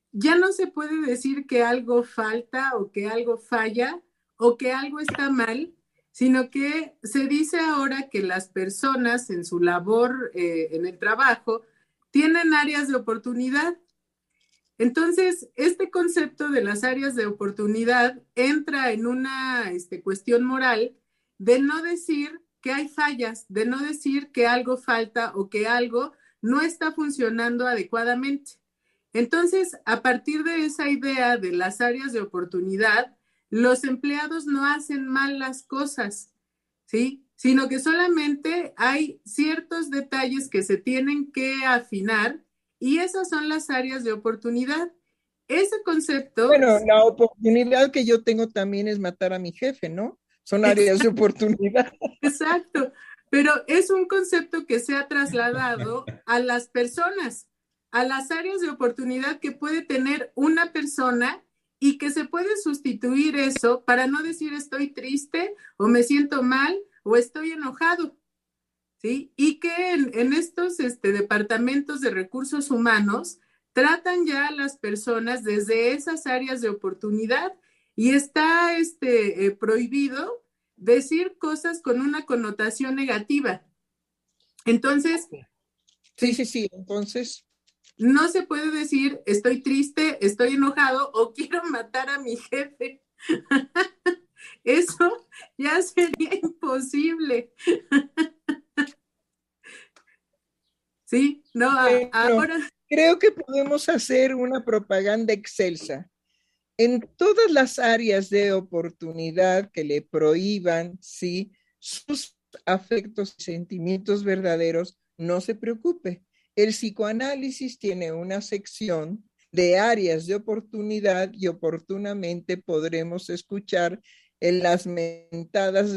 ya no se puede decir que algo falta o que algo falla o que algo está mal, sino que se dice ahora que las personas en su labor, en el trabajo, tienen áreas de oportunidad. Entonces, este concepto de las áreas de oportunidad entra en una cuestión moral de no decir que hay fallas, de no decir que algo falta o que algo no está funcionando adecuadamente. Entonces, a partir de esa idea de las áreas de oportunidad, los empleados no hacen mal las cosas, ¿sí? Sino que solamente hay ciertos detalles que se tienen que afinar y esas son las áreas de oportunidad. Ese concepto, Bueno, la oportunidad que yo tengo también es matar a mi jefe, ¿no? Son áreas de oportunidad. exacto, pero es un concepto que se ha trasladado a las personas, a las áreas de oportunidad que puede tener una persona y que se puede sustituir eso para no decir estoy triste o me siento mal o estoy enojado, ¿sí? Y que en estos departamentos de recursos humanos tratan ya a las personas desde esas áreas de oportunidad y está prohibido decir cosas con una connotación negativa. Entonces, Sí, sí, sí, sí. Entonces, no se puede decir estoy triste, estoy enojado o quiero matar a mi jefe. Eso ya sería imposible. Sí, no, bueno, ahora creo que podemos hacer una propaganda excelsa. En todas las áreas de oportunidad que le prohíban, sí, sus afectos y sentimientos verdaderos, no se preocupe. El psicoanálisis tiene una sección de áreas de oportunidad y oportunamente podremos escuchar en las mentadas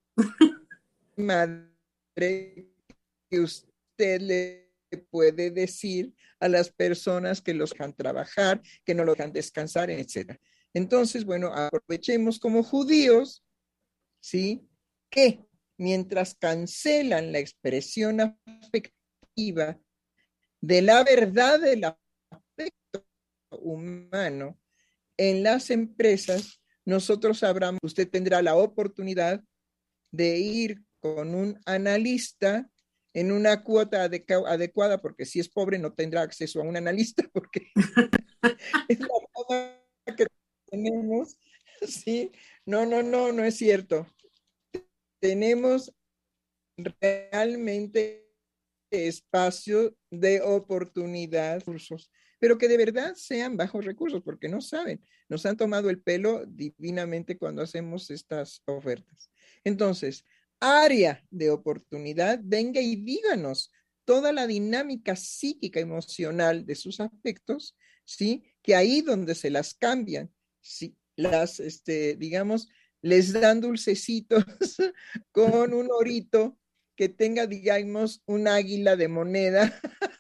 madre que usted le puede decir a las personas que los dejan trabajar, que no los dejan descansar, etcétera. Entonces, bueno, aprovechemos como judíos, ¿sí? Que mientras cancelan la expresión afectiva de la verdad del afecto humano en las empresas, nosotros sabrán, usted tendrá la oportunidad de ir con un analista en una cuota adecuada, porque si es pobre no tendrá acceso a un analista, porque es la cuota que tenemos. Sí, no, no, no, no es cierto. Tenemos realmente espacio de oportunidad, recursos, pero que de verdad sean bajos recursos, porque no saben, nos han tomado el pelo divinamente cuando hacemos estas ofertas. Entonces, área de oportunidad, venga y díganos toda la dinámica psíquica emocional de sus afectos, ¿sí? Que ahí donde se las cambian, ¿sí? Digamos, les dan dulcecitos con un orito que tenga, digamos, un águila de moneda.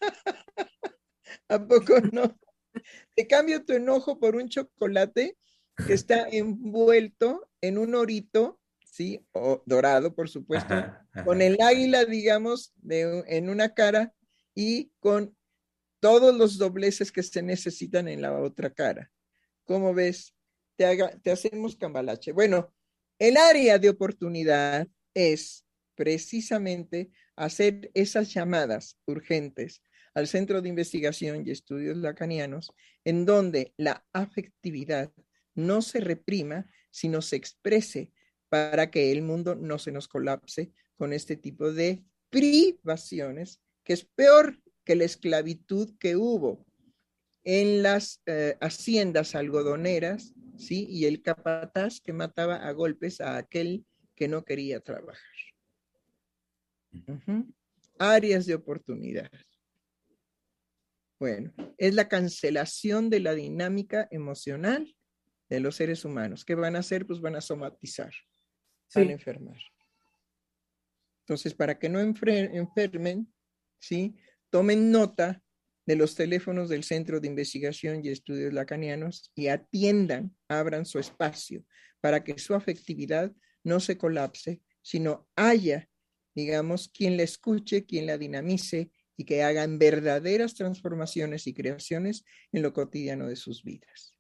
¿A poco no? Te cambio tu enojo por un chocolate que está envuelto en un orito, ¿sí? O dorado, por supuesto, Ajá, con ajá. el águila, digamos, en una cara y con todos los dobleces que se necesitan en la otra cara. ¿Cómo ves? Te hacemos cambalache. Bueno, el área de oportunidad es precisamente hacer esas llamadas urgentes al Centro de Investigación y Estudios Lacanianos, en donde la afectividad no se reprima, sino se exprese para que el mundo no se nos colapse con este tipo de privaciones, que es peor que la esclavitud que hubo en las haciendas algodoneras, ¿sí? Y el capataz que mataba a golpes a aquel que no quería trabajar. Áreas de oportunidad. Bueno, es la cancelación de la dinámica emocional de los seres humanos. ¿Qué van a hacer? Pues van a somatizar, van a sí. enfermar. Entonces, para que no enfermen, ¿sí? Tomen nota de los teléfonos del Centro de Investigación y Estudios Lacanianos y atiendan, abran su espacio para que su afectividad no se colapse, sino haya, digamos, quien la escuche, quien la dinamice y que hagan verdaderas transformaciones y creaciones en lo cotidiano de sus vidas.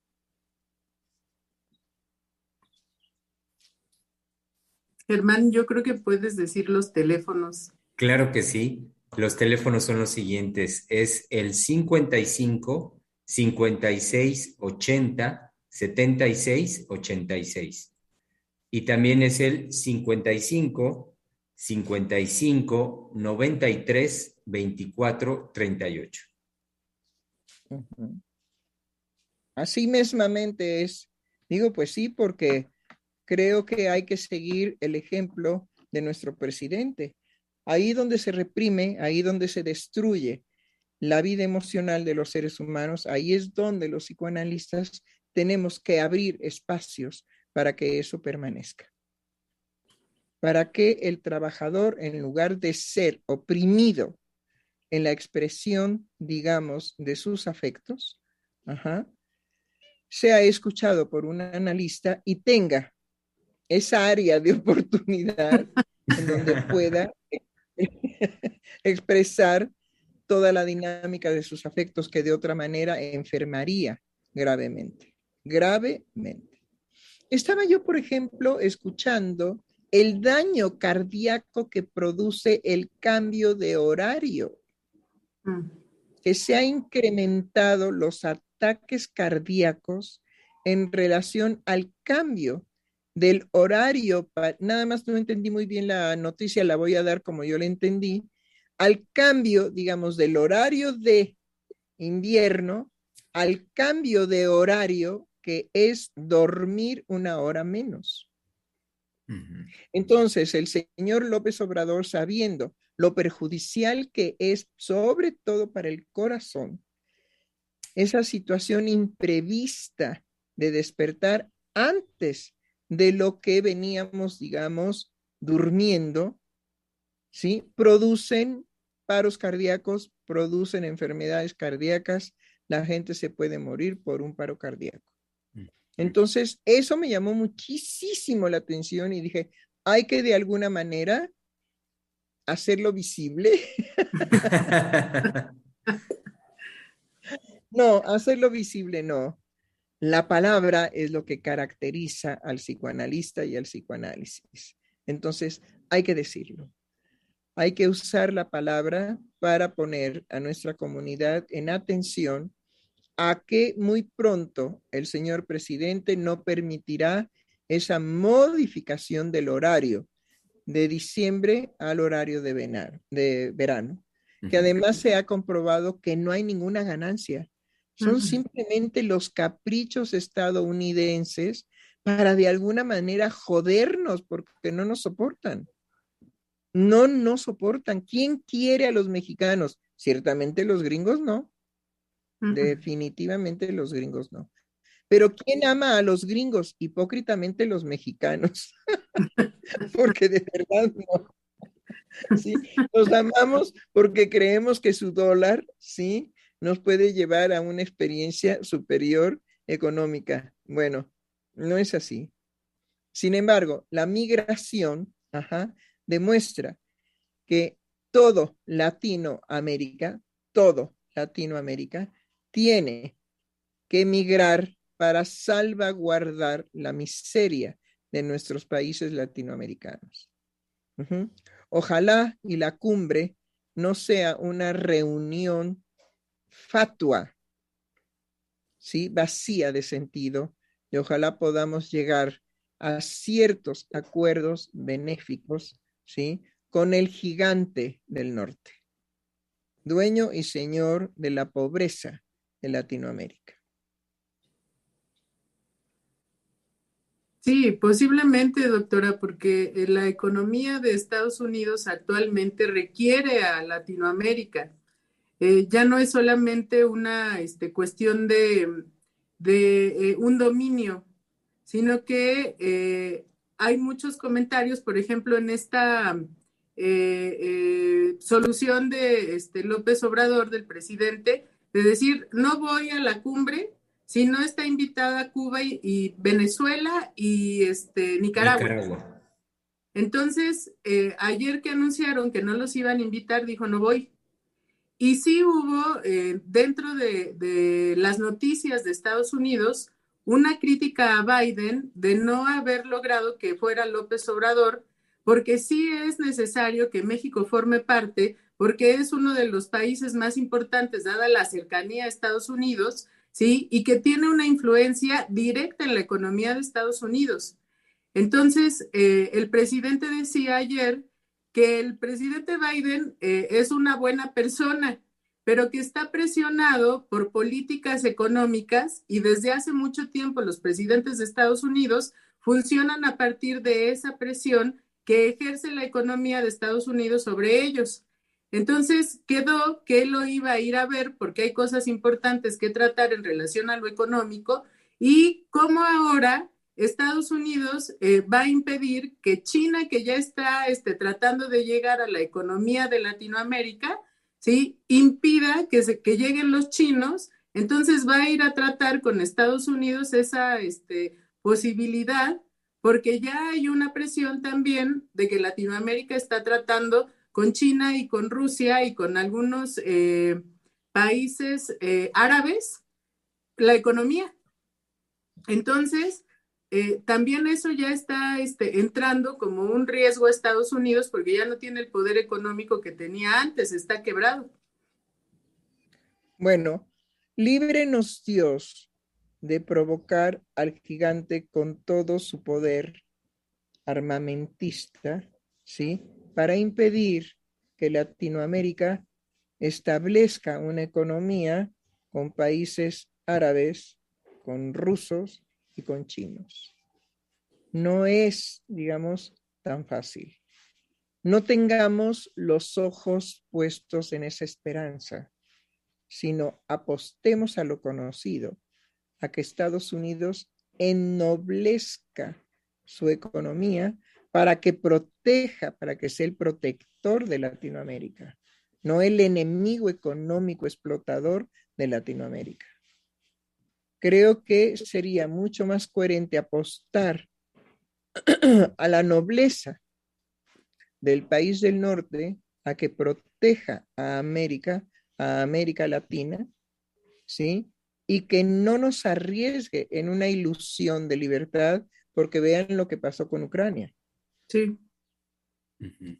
Germán, yo creo que puedes decir los teléfonos. Claro que sí. Los teléfonos son los siguientes. Es el 55 56 80 76 86. Y también es el 55 55 93 24 38. Uh-huh. Así mesmamente es. Digo, pues sí, porque creo que hay que seguir el ejemplo de nuestro presidente. Ahí donde se reprime, ahí donde se destruye la vida emocional de los seres humanos, ahí es donde los psicoanalistas tenemos que abrir espacios para que eso permanezca. Para que el trabajador, en lugar de ser oprimido en la expresión, digamos, de sus afectos, sea escuchado por un analista y tenga esa área de oportunidad en donde pueda expresar toda la dinámica de sus afectos que de otra manera enfermaría gravemente. Estaba yo, por ejemplo, escuchando el daño cardíaco que produce el cambio de horario, que se ha incrementado los ataques cardíacos en relación al cambio del horario. Nada más no entendí muy bien la noticia, la voy a dar como yo la entendí, al cambio, digamos, del horario de invierno al cambio de horario que es dormir una hora menos. Entonces, el señor López Obrador, sabiendo lo perjudicial que es, sobre todo para el corazón, esa situación imprevista de despertar antes de lo que veníamos, digamos, durmiendo, ¿sí? Producen paros cardíacos, producen enfermedades cardíacas, la gente se puede morir por un paro cardíaco. Entonces, eso me llamó muchísimo la atención y dije, hay que de alguna manera hacerlo visible. No, hacerlo visible no. La palabra es lo que caracteriza al psicoanalista y al psicoanálisis. Entonces, hay que decirlo. Hay que usar la palabra para poner a nuestra comunidad en atención a que muy pronto el señor presidente no permitirá esa modificación del horario de diciembre al horario de verano, que además se ha comprobado que no hay ninguna ganancia. Son simplemente los caprichos estadounidenses para de alguna manera jodernos porque no nos soportan. No nos soportan. ¿Quién quiere a los mexicanos? Ciertamente los gringos no. Definitivamente los gringos no. Pero ¿quién ama a los gringos? Hipócritamente los mexicanos. Porque de verdad no. ¿Sí? Los amamos porque creemos que su dólar, ¿sí?, nos puede llevar a una experiencia superior económica. Bueno, no es así. Sin embargo, la migración demuestra que todo Latinoamérica tiene que migrar para salvaguardar la miseria de nuestros países latinoamericanos. Ojalá y la cumbre no sea una reunión fatua, ¿sí?, vacía de sentido, y ojalá podamos llegar a ciertos acuerdos benéficos, ¿sí?, con el gigante del norte, dueño y señor de la pobreza de Latinoamérica. Sí, posiblemente, doctora, porque la economía de Estados Unidos actualmente requiere a Latinoamérica. Ya no es solamente una cuestión de un dominio, sino que hay muchos comentarios, por ejemplo, en esta solución de López Obrador, del presidente, de decir, no voy a la cumbre si no está invitada Cuba y Venezuela y Nicaragua. Entonces, ayer que anunciaron que no los iban a invitar, dijo, no voy. Y sí hubo dentro de las noticias de Estados Unidos una crítica a Biden de no haber logrado que fuera López Obrador, porque sí es necesario que México forme parte, porque es uno de los países más importantes, dada la cercanía a Estados Unidos, ¿sí? Y que tiene una influencia directa en la economía de Estados Unidos. Entonces, el presidente decía ayer que el presidente Biden es una buena persona, pero que está presionado por políticas económicas y desde hace mucho tiempo los presidentes de Estados Unidos funcionan a partir de esa presión que ejerce la economía de Estados Unidos sobre ellos. Entonces quedó que él lo iba a ir a ver porque hay cosas importantes que tratar en relación a lo económico y cómo ahora Estados Unidos va a impedir que China, que ya está tratando de llegar a la economía de Latinoamérica, ¿sí? Impida que lleguen los chinos, entonces va a ir a tratar con Estados Unidos esa posibilidad, porque ya hay una presión también de que Latinoamérica está tratando con China y con Rusia y con algunos países árabes la economía. Entonces, también eso ya está entrando como un riesgo a Estados Unidos porque ya no tiene el poder económico que tenía antes, está quebrado. Bueno, líbrenos Dios de provocar al gigante con todo su poder armamentista, ¿sí? Para impedir que Latinoamérica establezca una economía con países árabes, con rusos y con chinos. No es, digamos, tan fácil. No tengamos los ojos puestos en esa esperanza, sino apostemos a lo conocido, a que Estados Unidos ennoblezca su economía para que proteja, para que sea el protector de Latinoamérica, no el enemigo económico explotador de Latinoamérica. Creo que sería mucho más coherente apostar a la nobleza del país del norte, a que proteja a América Latina, ¿sí? Y que no nos arriesgue en una ilusión de libertad, porque vean lo que pasó con Ucrania. Sí. Ujú.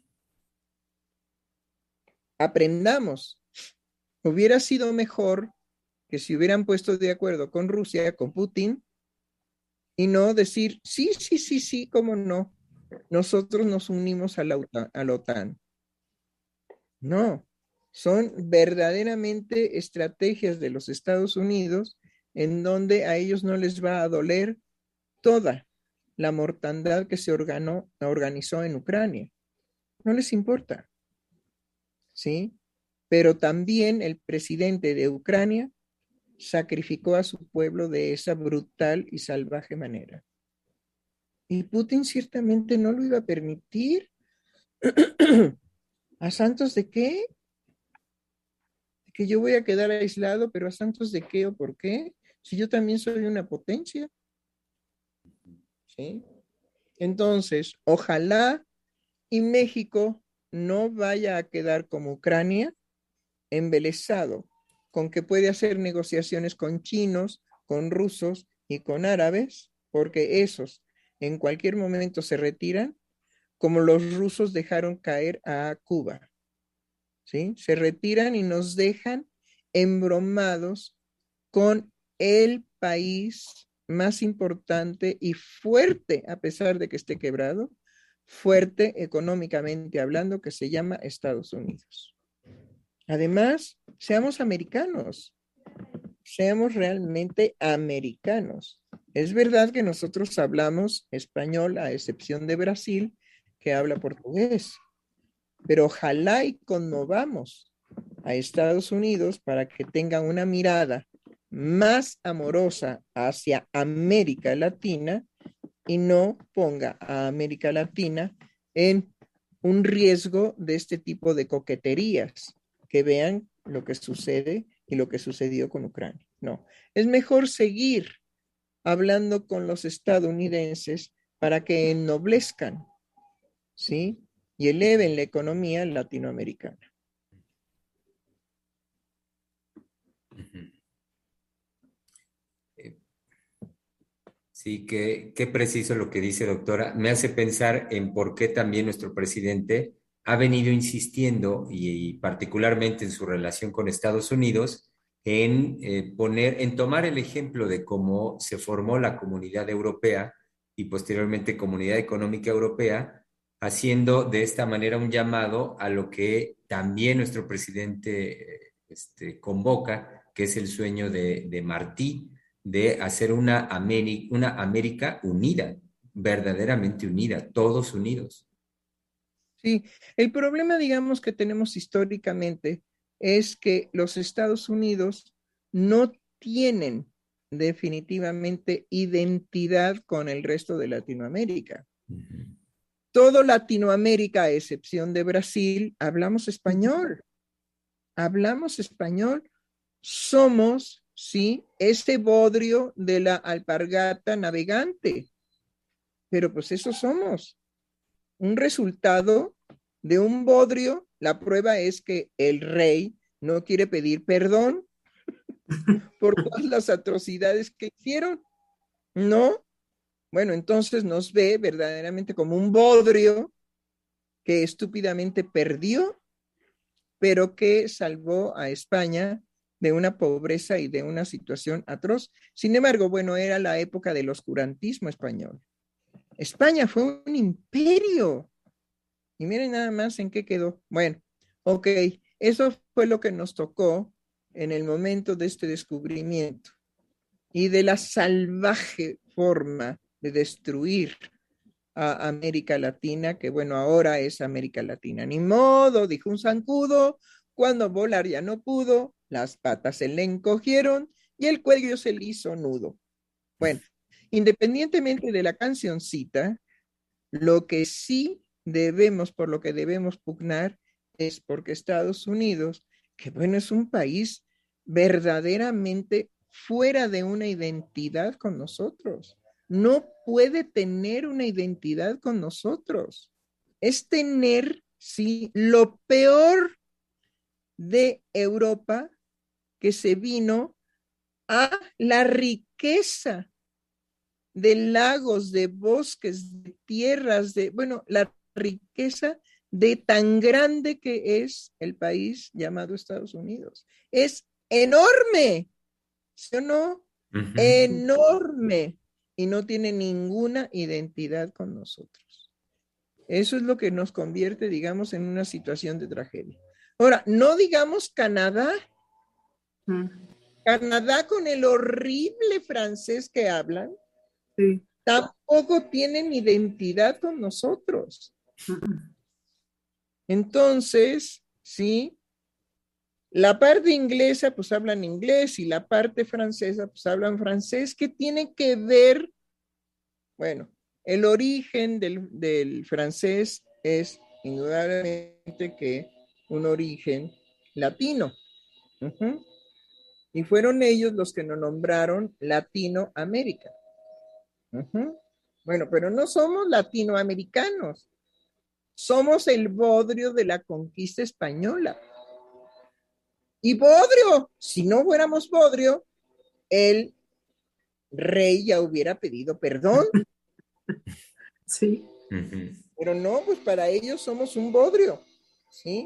Aprendamos. Hubiera sido mejor que se hubieran puesto de acuerdo con Rusia, con Putin, y no decir, sí, cómo no, nosotros nos unimos a la OTAN. No, son verdaderamente estrategias de los Estados Unidos en donde a ellos no les va a doler toda la mortandad que se organizó en Ucrania. No les importa, ¿sí? Pero también el presidente de Ucrania sacrificó a su pueblo de esa brutal y salvaje manera. Y Putin ciertamente no lo iba a permitir. ¿A santos de qué? Que yo voy a quedar aislado, pero ¿a santos de qué o por qué? Si yo también soy una potencia. ¿Sí? Entonces, ojalá y México no vaya a quedar como Ucrania, embelesado con que puede hacer negociaciones con chinos, con rusos y con árabes, porque esos en cualquier momento se retiran, como los rusos dejaron caer a Cuba. ¿Sí? Se retiran y nos dejan embromados con el país más importante y fuerte, a pesar de que esté quebrado, fuerte económicamente hablando, que se llama Estados Unidos. Además, seamos americanos, seamos realmente americanos. Es verdad que nosotros hablamos español, a excepción de Brasil, que habla portugués, pero ojalá y conmovamos a Estados Unidos para que tengan una mirada más amorosa hacia América Latina y no ponga a América Latina en un riesgo de este tipo de coqueterías, que vean lo que sucede y lo que sucedió con Ucrania. No, es mejor seguir hablando con los estadounidenses para que ennoblezcan, ¿sí? Y eleven la economía latinoamericana. Sí, qué preciso lo que dice, doctora. Me hace pensar en por qué también nuestro presidente ha venido insistiendo, y particularmente en su relación con Estados Unidos, en en tomar el ejemplo de cómo se formó la Comunidad Europea y posteriormente Comunidad Económica Europea, haciendo de esta manera un llamado a lo que también nuestro presidente convoca, que es el sueño de Martí, de hacer una América unida, verdaderamente unida, todos unidos. Sí, el problema, digamos, que tenemos históricamente es que los Estados Unidos no tienen definitivamente identidad con el resto de Latinoamérica. Ujú. Todo Latinoamérica, a excepción de Brasil, hablamos español, somos, sí, ese bodrio de la alpargata navegante, pero pues eso somos, un resultado de un bodrio. La prueba es que el rey no quiere pedir perdón por todas las atrocidades que hicieron, ¿no? Bueno, entonces nos ve verdaderamente como un bodrio que estúpidamente perdió, pero que salvó a España de una pobreza y de una situación atroz. Sin embargo, bueno, era la época del oscurantismo español. España fue un imperio. Y miren nada más en qué quedó. Bueno, ok, eso fue lo que nos tocó en el momento de este descubrimiento y de la salvaje forma de destruir a América Latina, que bueno, ahora es América Latina. Ni modo, dijo un zancudo, cuando volar ya no pudo, las patas se le encogieron y el cuello se le hizo nudo. Bueno, independientemente de la cancioncita, lo que sí debemos, por lo que debemos pugnar, es porque Estados Unidos, que bueno, es un país verdaderamente fuera de una identidad con nosotros. No puede tener una identidad con nosotros. Es tener, sí, lo peor de Europa que se vino a la riqueza de lagos, de bosques, de tierras, de, bueno, la riqueza de tan grande que es el país llamado Estados Unidos. Es enorme, ¿sí o no? Ujú. Enorme. Y no tiene ninguna identidad con nosotros. Eso es lo que nos convierte, digamos, en una situación de tragedia. Ahora, no digamos Canadá. Canadá con el horrible francés que hablan, Sí. tampoco tienen identidad con nosotros. Entonces, sí, la parte inglesa pues hablan inglés y la parte francesa pues hablan francés. ¿Qué tiene que ver? Bueno, el origen del francés es indudablemente que un origen latino. Uh-huh. Y fueron ellos los que nos nombraron Latinoamérica. Uh-huh. Bueno, pero no somos latinoamericanos. Somos el bodrio de la conquista española. Y bodrio, si no fuéramos bodrio, el rey ya hubiera pedido perdón. Sí. Ujú. Pero no, pues para ellos somos un bodrio. ¿Sí?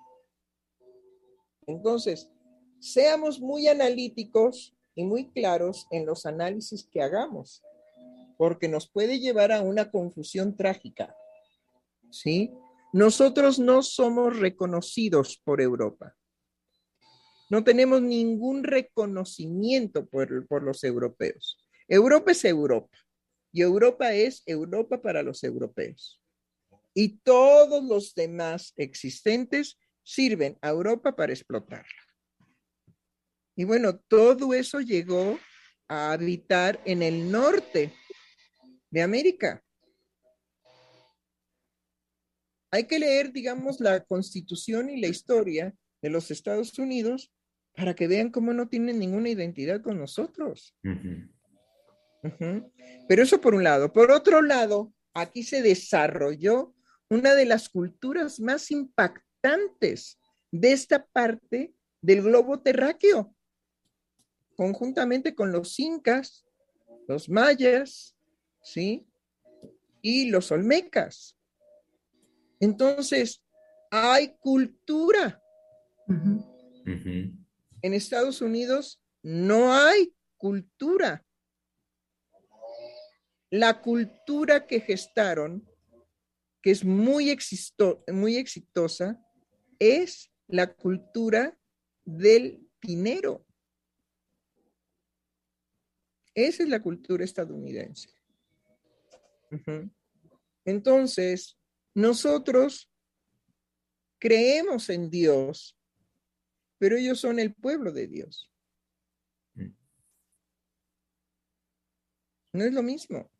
Entonces, seamos muy analíticos y muy claros en los análisis que hagamos, porque nos puede llevar a una confusión trágica. ¿Sí? Nosotros no somos reconocidos por Europa. No tenemos ningún reconocimiento por los europeos. Europa es Europa y Europa es Europa para los europeos. Y todos los demás existentes sirven a Europa para explotarla. Y bueno, todo eso llegó a habitar en el norte de América. Hay que leer, digamos, la constitución y la historia de los Estados Unidos para que vean cómo no tienen ninguna identidad con nosotros. Ujú. Uh-huh. Pero eso por un lado. Por otro lado, aquí se desarrolló una de las culturas más impactantes de esta parte del globo terráqueo, conjuntamente con los incas, los mayas, ¿sí? Y los olmecas. Entonces, hay cultura. En Estados Unidos no hay cultura. La cultura que gestaron, que es muy exitosa, es la cultura del dinero. Esa es la cultura estadounidense. Entonces, nosotros creemos en Dios, pero ellos son el pueblo de Dios. No es lo mismo.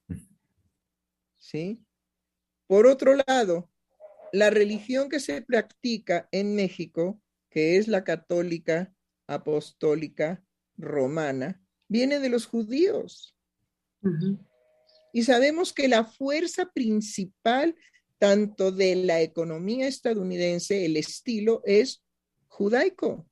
¿Sí? Por otro lado, la religión que se practica en México, que es la católica, apostólica, romana, viene de los judíos. Y sabemos que la fuerza principal, tanto de la economía estadounidense, el estilo, es judaico.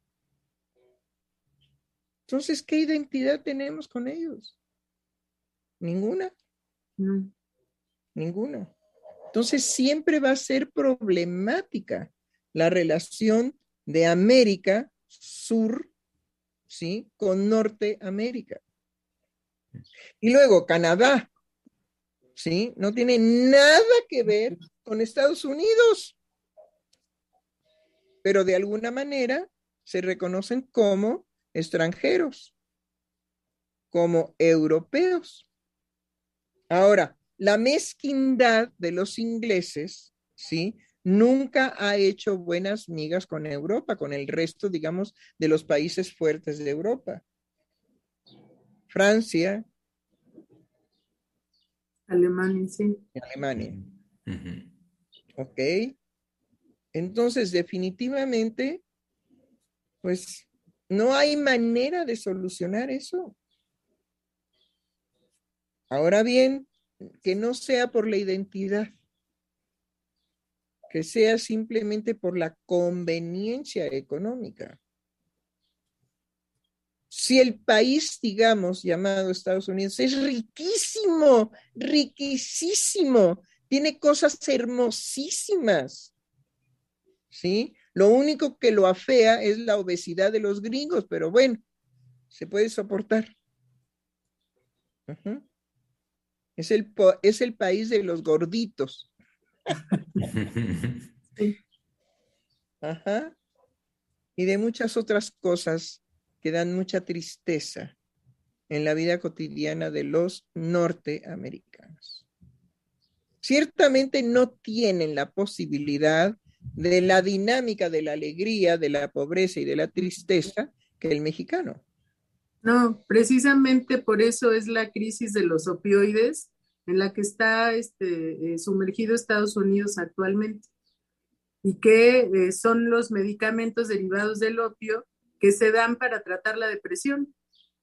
Entonces, ¿qué identidad tenemos con ellos? Ninguna. Ninguna. Entonces, siempre va a ser problemática la relación de América Sur, ¿sí?, con Norteamérica. Y luego Canadá, ¿sí?, no tiene nada que ver con Estados Unidos, pero de alguna manera se reconocen como extranjeros, como europeos. Ahora, la mezquindad de los ingleses, ¿sí?, nunca ha hecho buenas migas con Europa, con el resto, digamos, de los países fuertes de Europa. Francia. Alemania, sí. Alemania. Ok. Entonces, definitivamente, pues, no hay manera de solucionar eso. Ahora bien, que no sea por la identidad, que sea simplemente por la conveniencia económica. Si el país, digamos, llamado Estados Unidos, es riquísimo, riquísimo, tiene cosas hermosísimas, ¿sí? Lo único que lo afea es la obesidad de los gringos, pero bueno, se puede soportar. Es el país de los gorditos. Sí. Ajá. Y de muchas otras cosas que dan mucha tristeza en la vida cotidiana de los norteamericanos. Ciertamente no tienen la posibilidad de la dinámica de la alegría, de la pobreza y de la tristeza que el mexicano. No, precisamente por eso es la crisis de los opioides en la que está sumergido Estados Unidos actualmente y que son los medicamentos derivados del opio que se dan para tratar la depresión.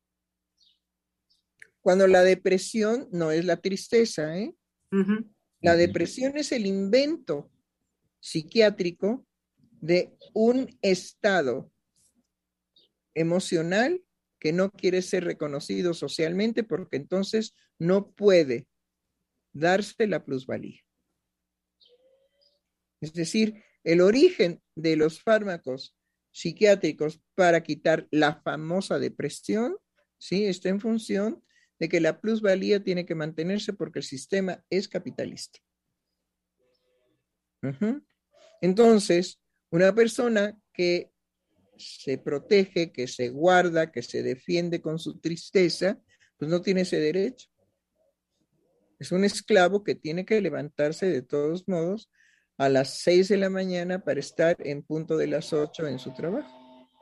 Cuando la depresión no es la tristeza, ¿eh? La depresión es el invento psiquiátrico de un estado emocional que no quiere ser reconocido socialmente porque entonces no puede darse la plusvalía. Es decir, el origen de los fármacos psiquiátricos para quitar la famosa depresión, ¿sí?, está en función de que la plusvalía tiene que mantenerse porque el sistema es capitalista. Entonces, una persona que se protege, que se guarda, que se defiende con su tristeza, pues no tiene ese derecho. Es un esclavo que tiene que levantarse de todos modos a las 6 de la mañana para estar en punto de las 8 en su trabajo.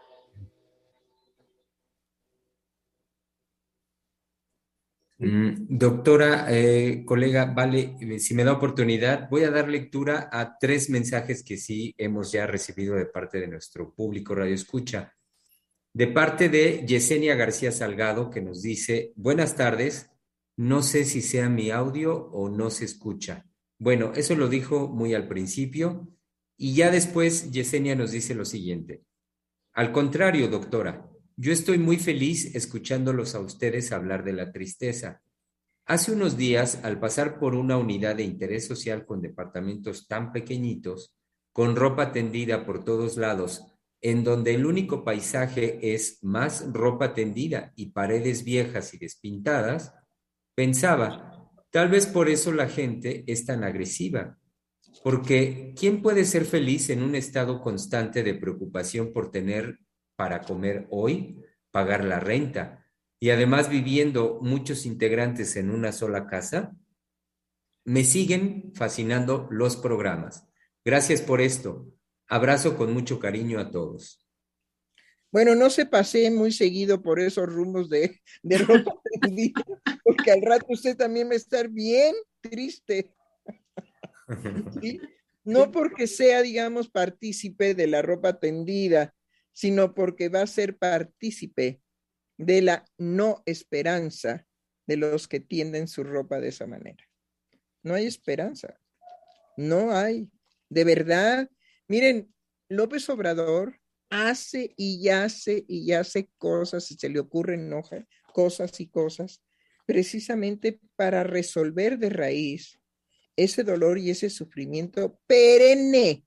Doctora, colega, vale, si me da oportunidad, voy a dar lectura a 3 mensajes que sí hemos ya recibido de parte de nuestro público Radio Escucha. De parte de Yesenia García Salgado, que nos dice: buenas tardes, no sé si sea mi audio o no se escucha. Bueno, eso lo dijo muy al principio y ya después Yesenia nos dice lo siguiente: al contrario, doctora, Yo estoy muy feliz escuchándolos a ustedes hablar de la tristeza. Hace unos días, al pasar por una unidad de interés social con departamentos tan pequeñitos, con ropa tendida por todos lados, en donde el único paisaje es más ropa tendida y paredes viejas y despintadas, pensaba, tal vez por eso la gente es tan agresiva, porque ¿quién puede ser feliz en un estado constante de preocupación por tener para comer hoy, pagar la renta y además viviendo muchos integrantes en una sola casa? Me siguen fascinando los programas. Gracias por esto. Abrazo con mucho cariño a todos. Bueno, no se pasee muy seguido por esos rumbos de ropa tendida, porque al rato usted también va a estar bien triste, ¿sí? No porque sea, digamos, partícipe de la ropa tendida, sino porque va a ser partícipe de la no esperanza de los que tienden su ropa de esa manera. No hay esperanza, no hay. De verdad, miren, López Obrador hace y hace cosas y se le ocurren cosas y cosas precisamente para resolver de raíz ese dolor y ese sufrimiento perenne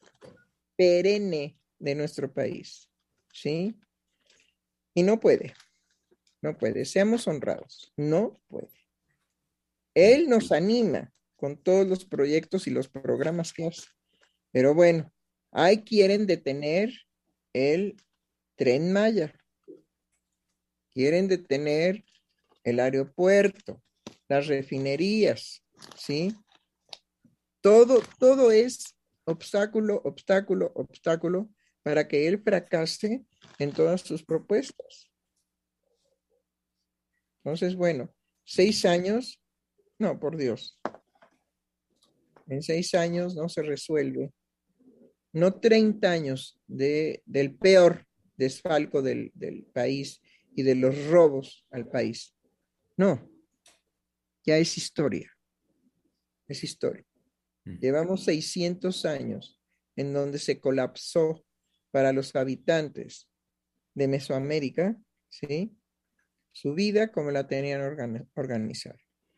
de nuestro país, ¿sí? Y no puede, seamos honrados, no puede. Él nos anima con todos los proyectos y los programas que hace, pero bueno, ahí quieren detener el Tren Maya, quieren detener el aeropuerto, las refinerías, ¿sí? Todo es obstáculo para que él fracase en todas sus propuestas. Entonces, bueno, 6 años, no, por Dios, en 6 años no se resuelve, no 30 años del peor desfalco del país y de los robos al país. No, ya es historia, es historia. Llevamos 600 años en donde se colapsó para los habitantes de Mesoamérica, ¿sí? Su vida como la tenían organizada.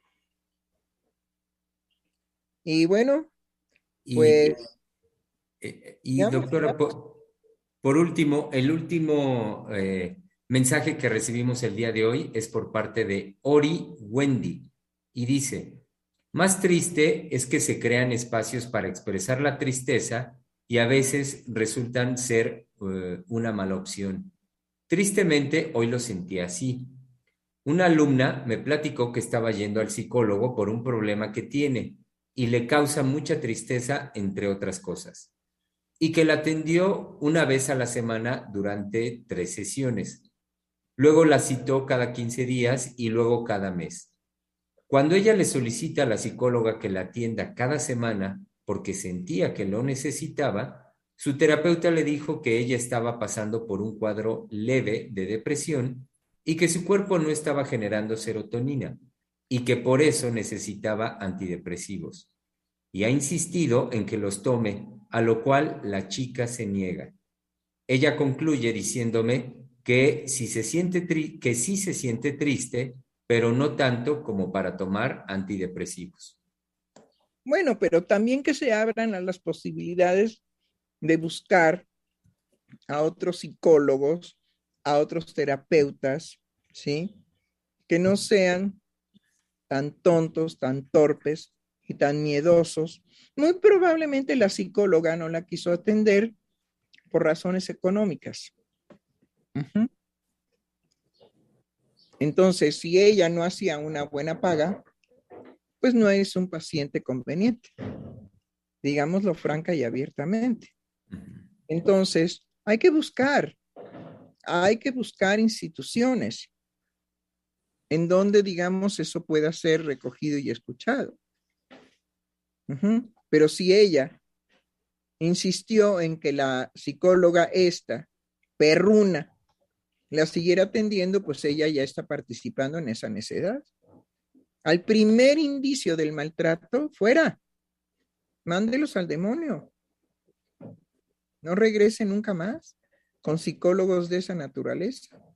Y bueno, pues... Y doctora, por último, el último mensaje que recibimos el día de hoy es por parte de Ori Wendy y dice, más triste es que se crean espacios para expresar la tristeza y a veces resultan ser una mala opción. Tristemente, hoy lo sentí así. Una alumna me platicó que estaba yendo al psicólogo por un problema que tiene y le causa mucha tristeza, entre otras cosas, y que la atendió una vez a la semana durante 3 sesiones. Luego la citó cada 15 días y luego cada mes. Cuando ella le solicita a la psicóloga que la atienda cada semana porque sentía que lo necesitaba, su terapeuta le dijo que ella estaba pasando por un cuadro leve de depresión y que su cuerpo no estaba generando serotonina y que por eso necesitaba antidepresivos. Y ha insistido en que los tome, a lo cual la chica se niega. Ella concluye diciéndome que sí se siente triste, pero no tanto como para tomar antidepresivos. Bueno, pero también que se abran a las posibilidades de buscar a otros psicólogos, a otros terapeutas, ¿sí? Que no sean tan tontos, tan torpes y tan miedosos. Muy probablemente la psicóloga no la quiso atender por razones económicas. Uh-huh. Entonces, si ella no hacía una buena paga, pues no es un paciente conveniente. Digámoslo franca y abiertamente. Entonces, hay que buscar instituciones en donde, digamos, eso pueda ser recogido y escuchado. Uh-huh. Pero si ella insistió en que la psicóloga esta, perruna, la siguiera atendiendo, pues ella ya está participando en esa necedad. Al primer indicio del maltrato, fuera. Mándelos al demonio. No regrese nunca más con psicólogos de esa naturaleza.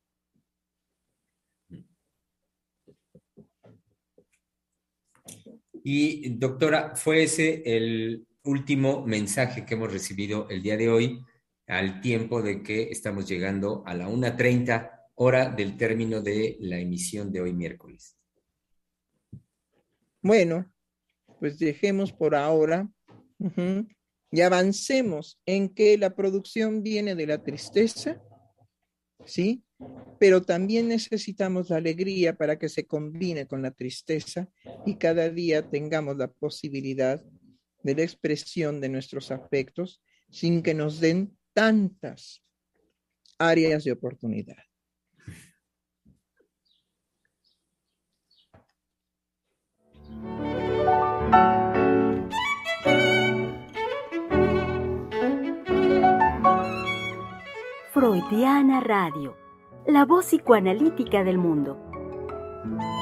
Y doctora, fue ese el último mensaje que hemos recibido el día de hoy, al tiempo de que estamos llegando a la 1:30 hora del término de la emisión de hoy miércoles. Bueno, pues dejemos por ahora y avancemos en que la producción viene de la tristeza, ¿sí? Pero también necesitamos la alegría para que se combine con la tristeza y cada día tengamos la posibilidad de la expresión de nuestros afectos sin que nos den tantas áreas de oportunidad. Freudiana Radio, la voz psicoanalítica del mundo.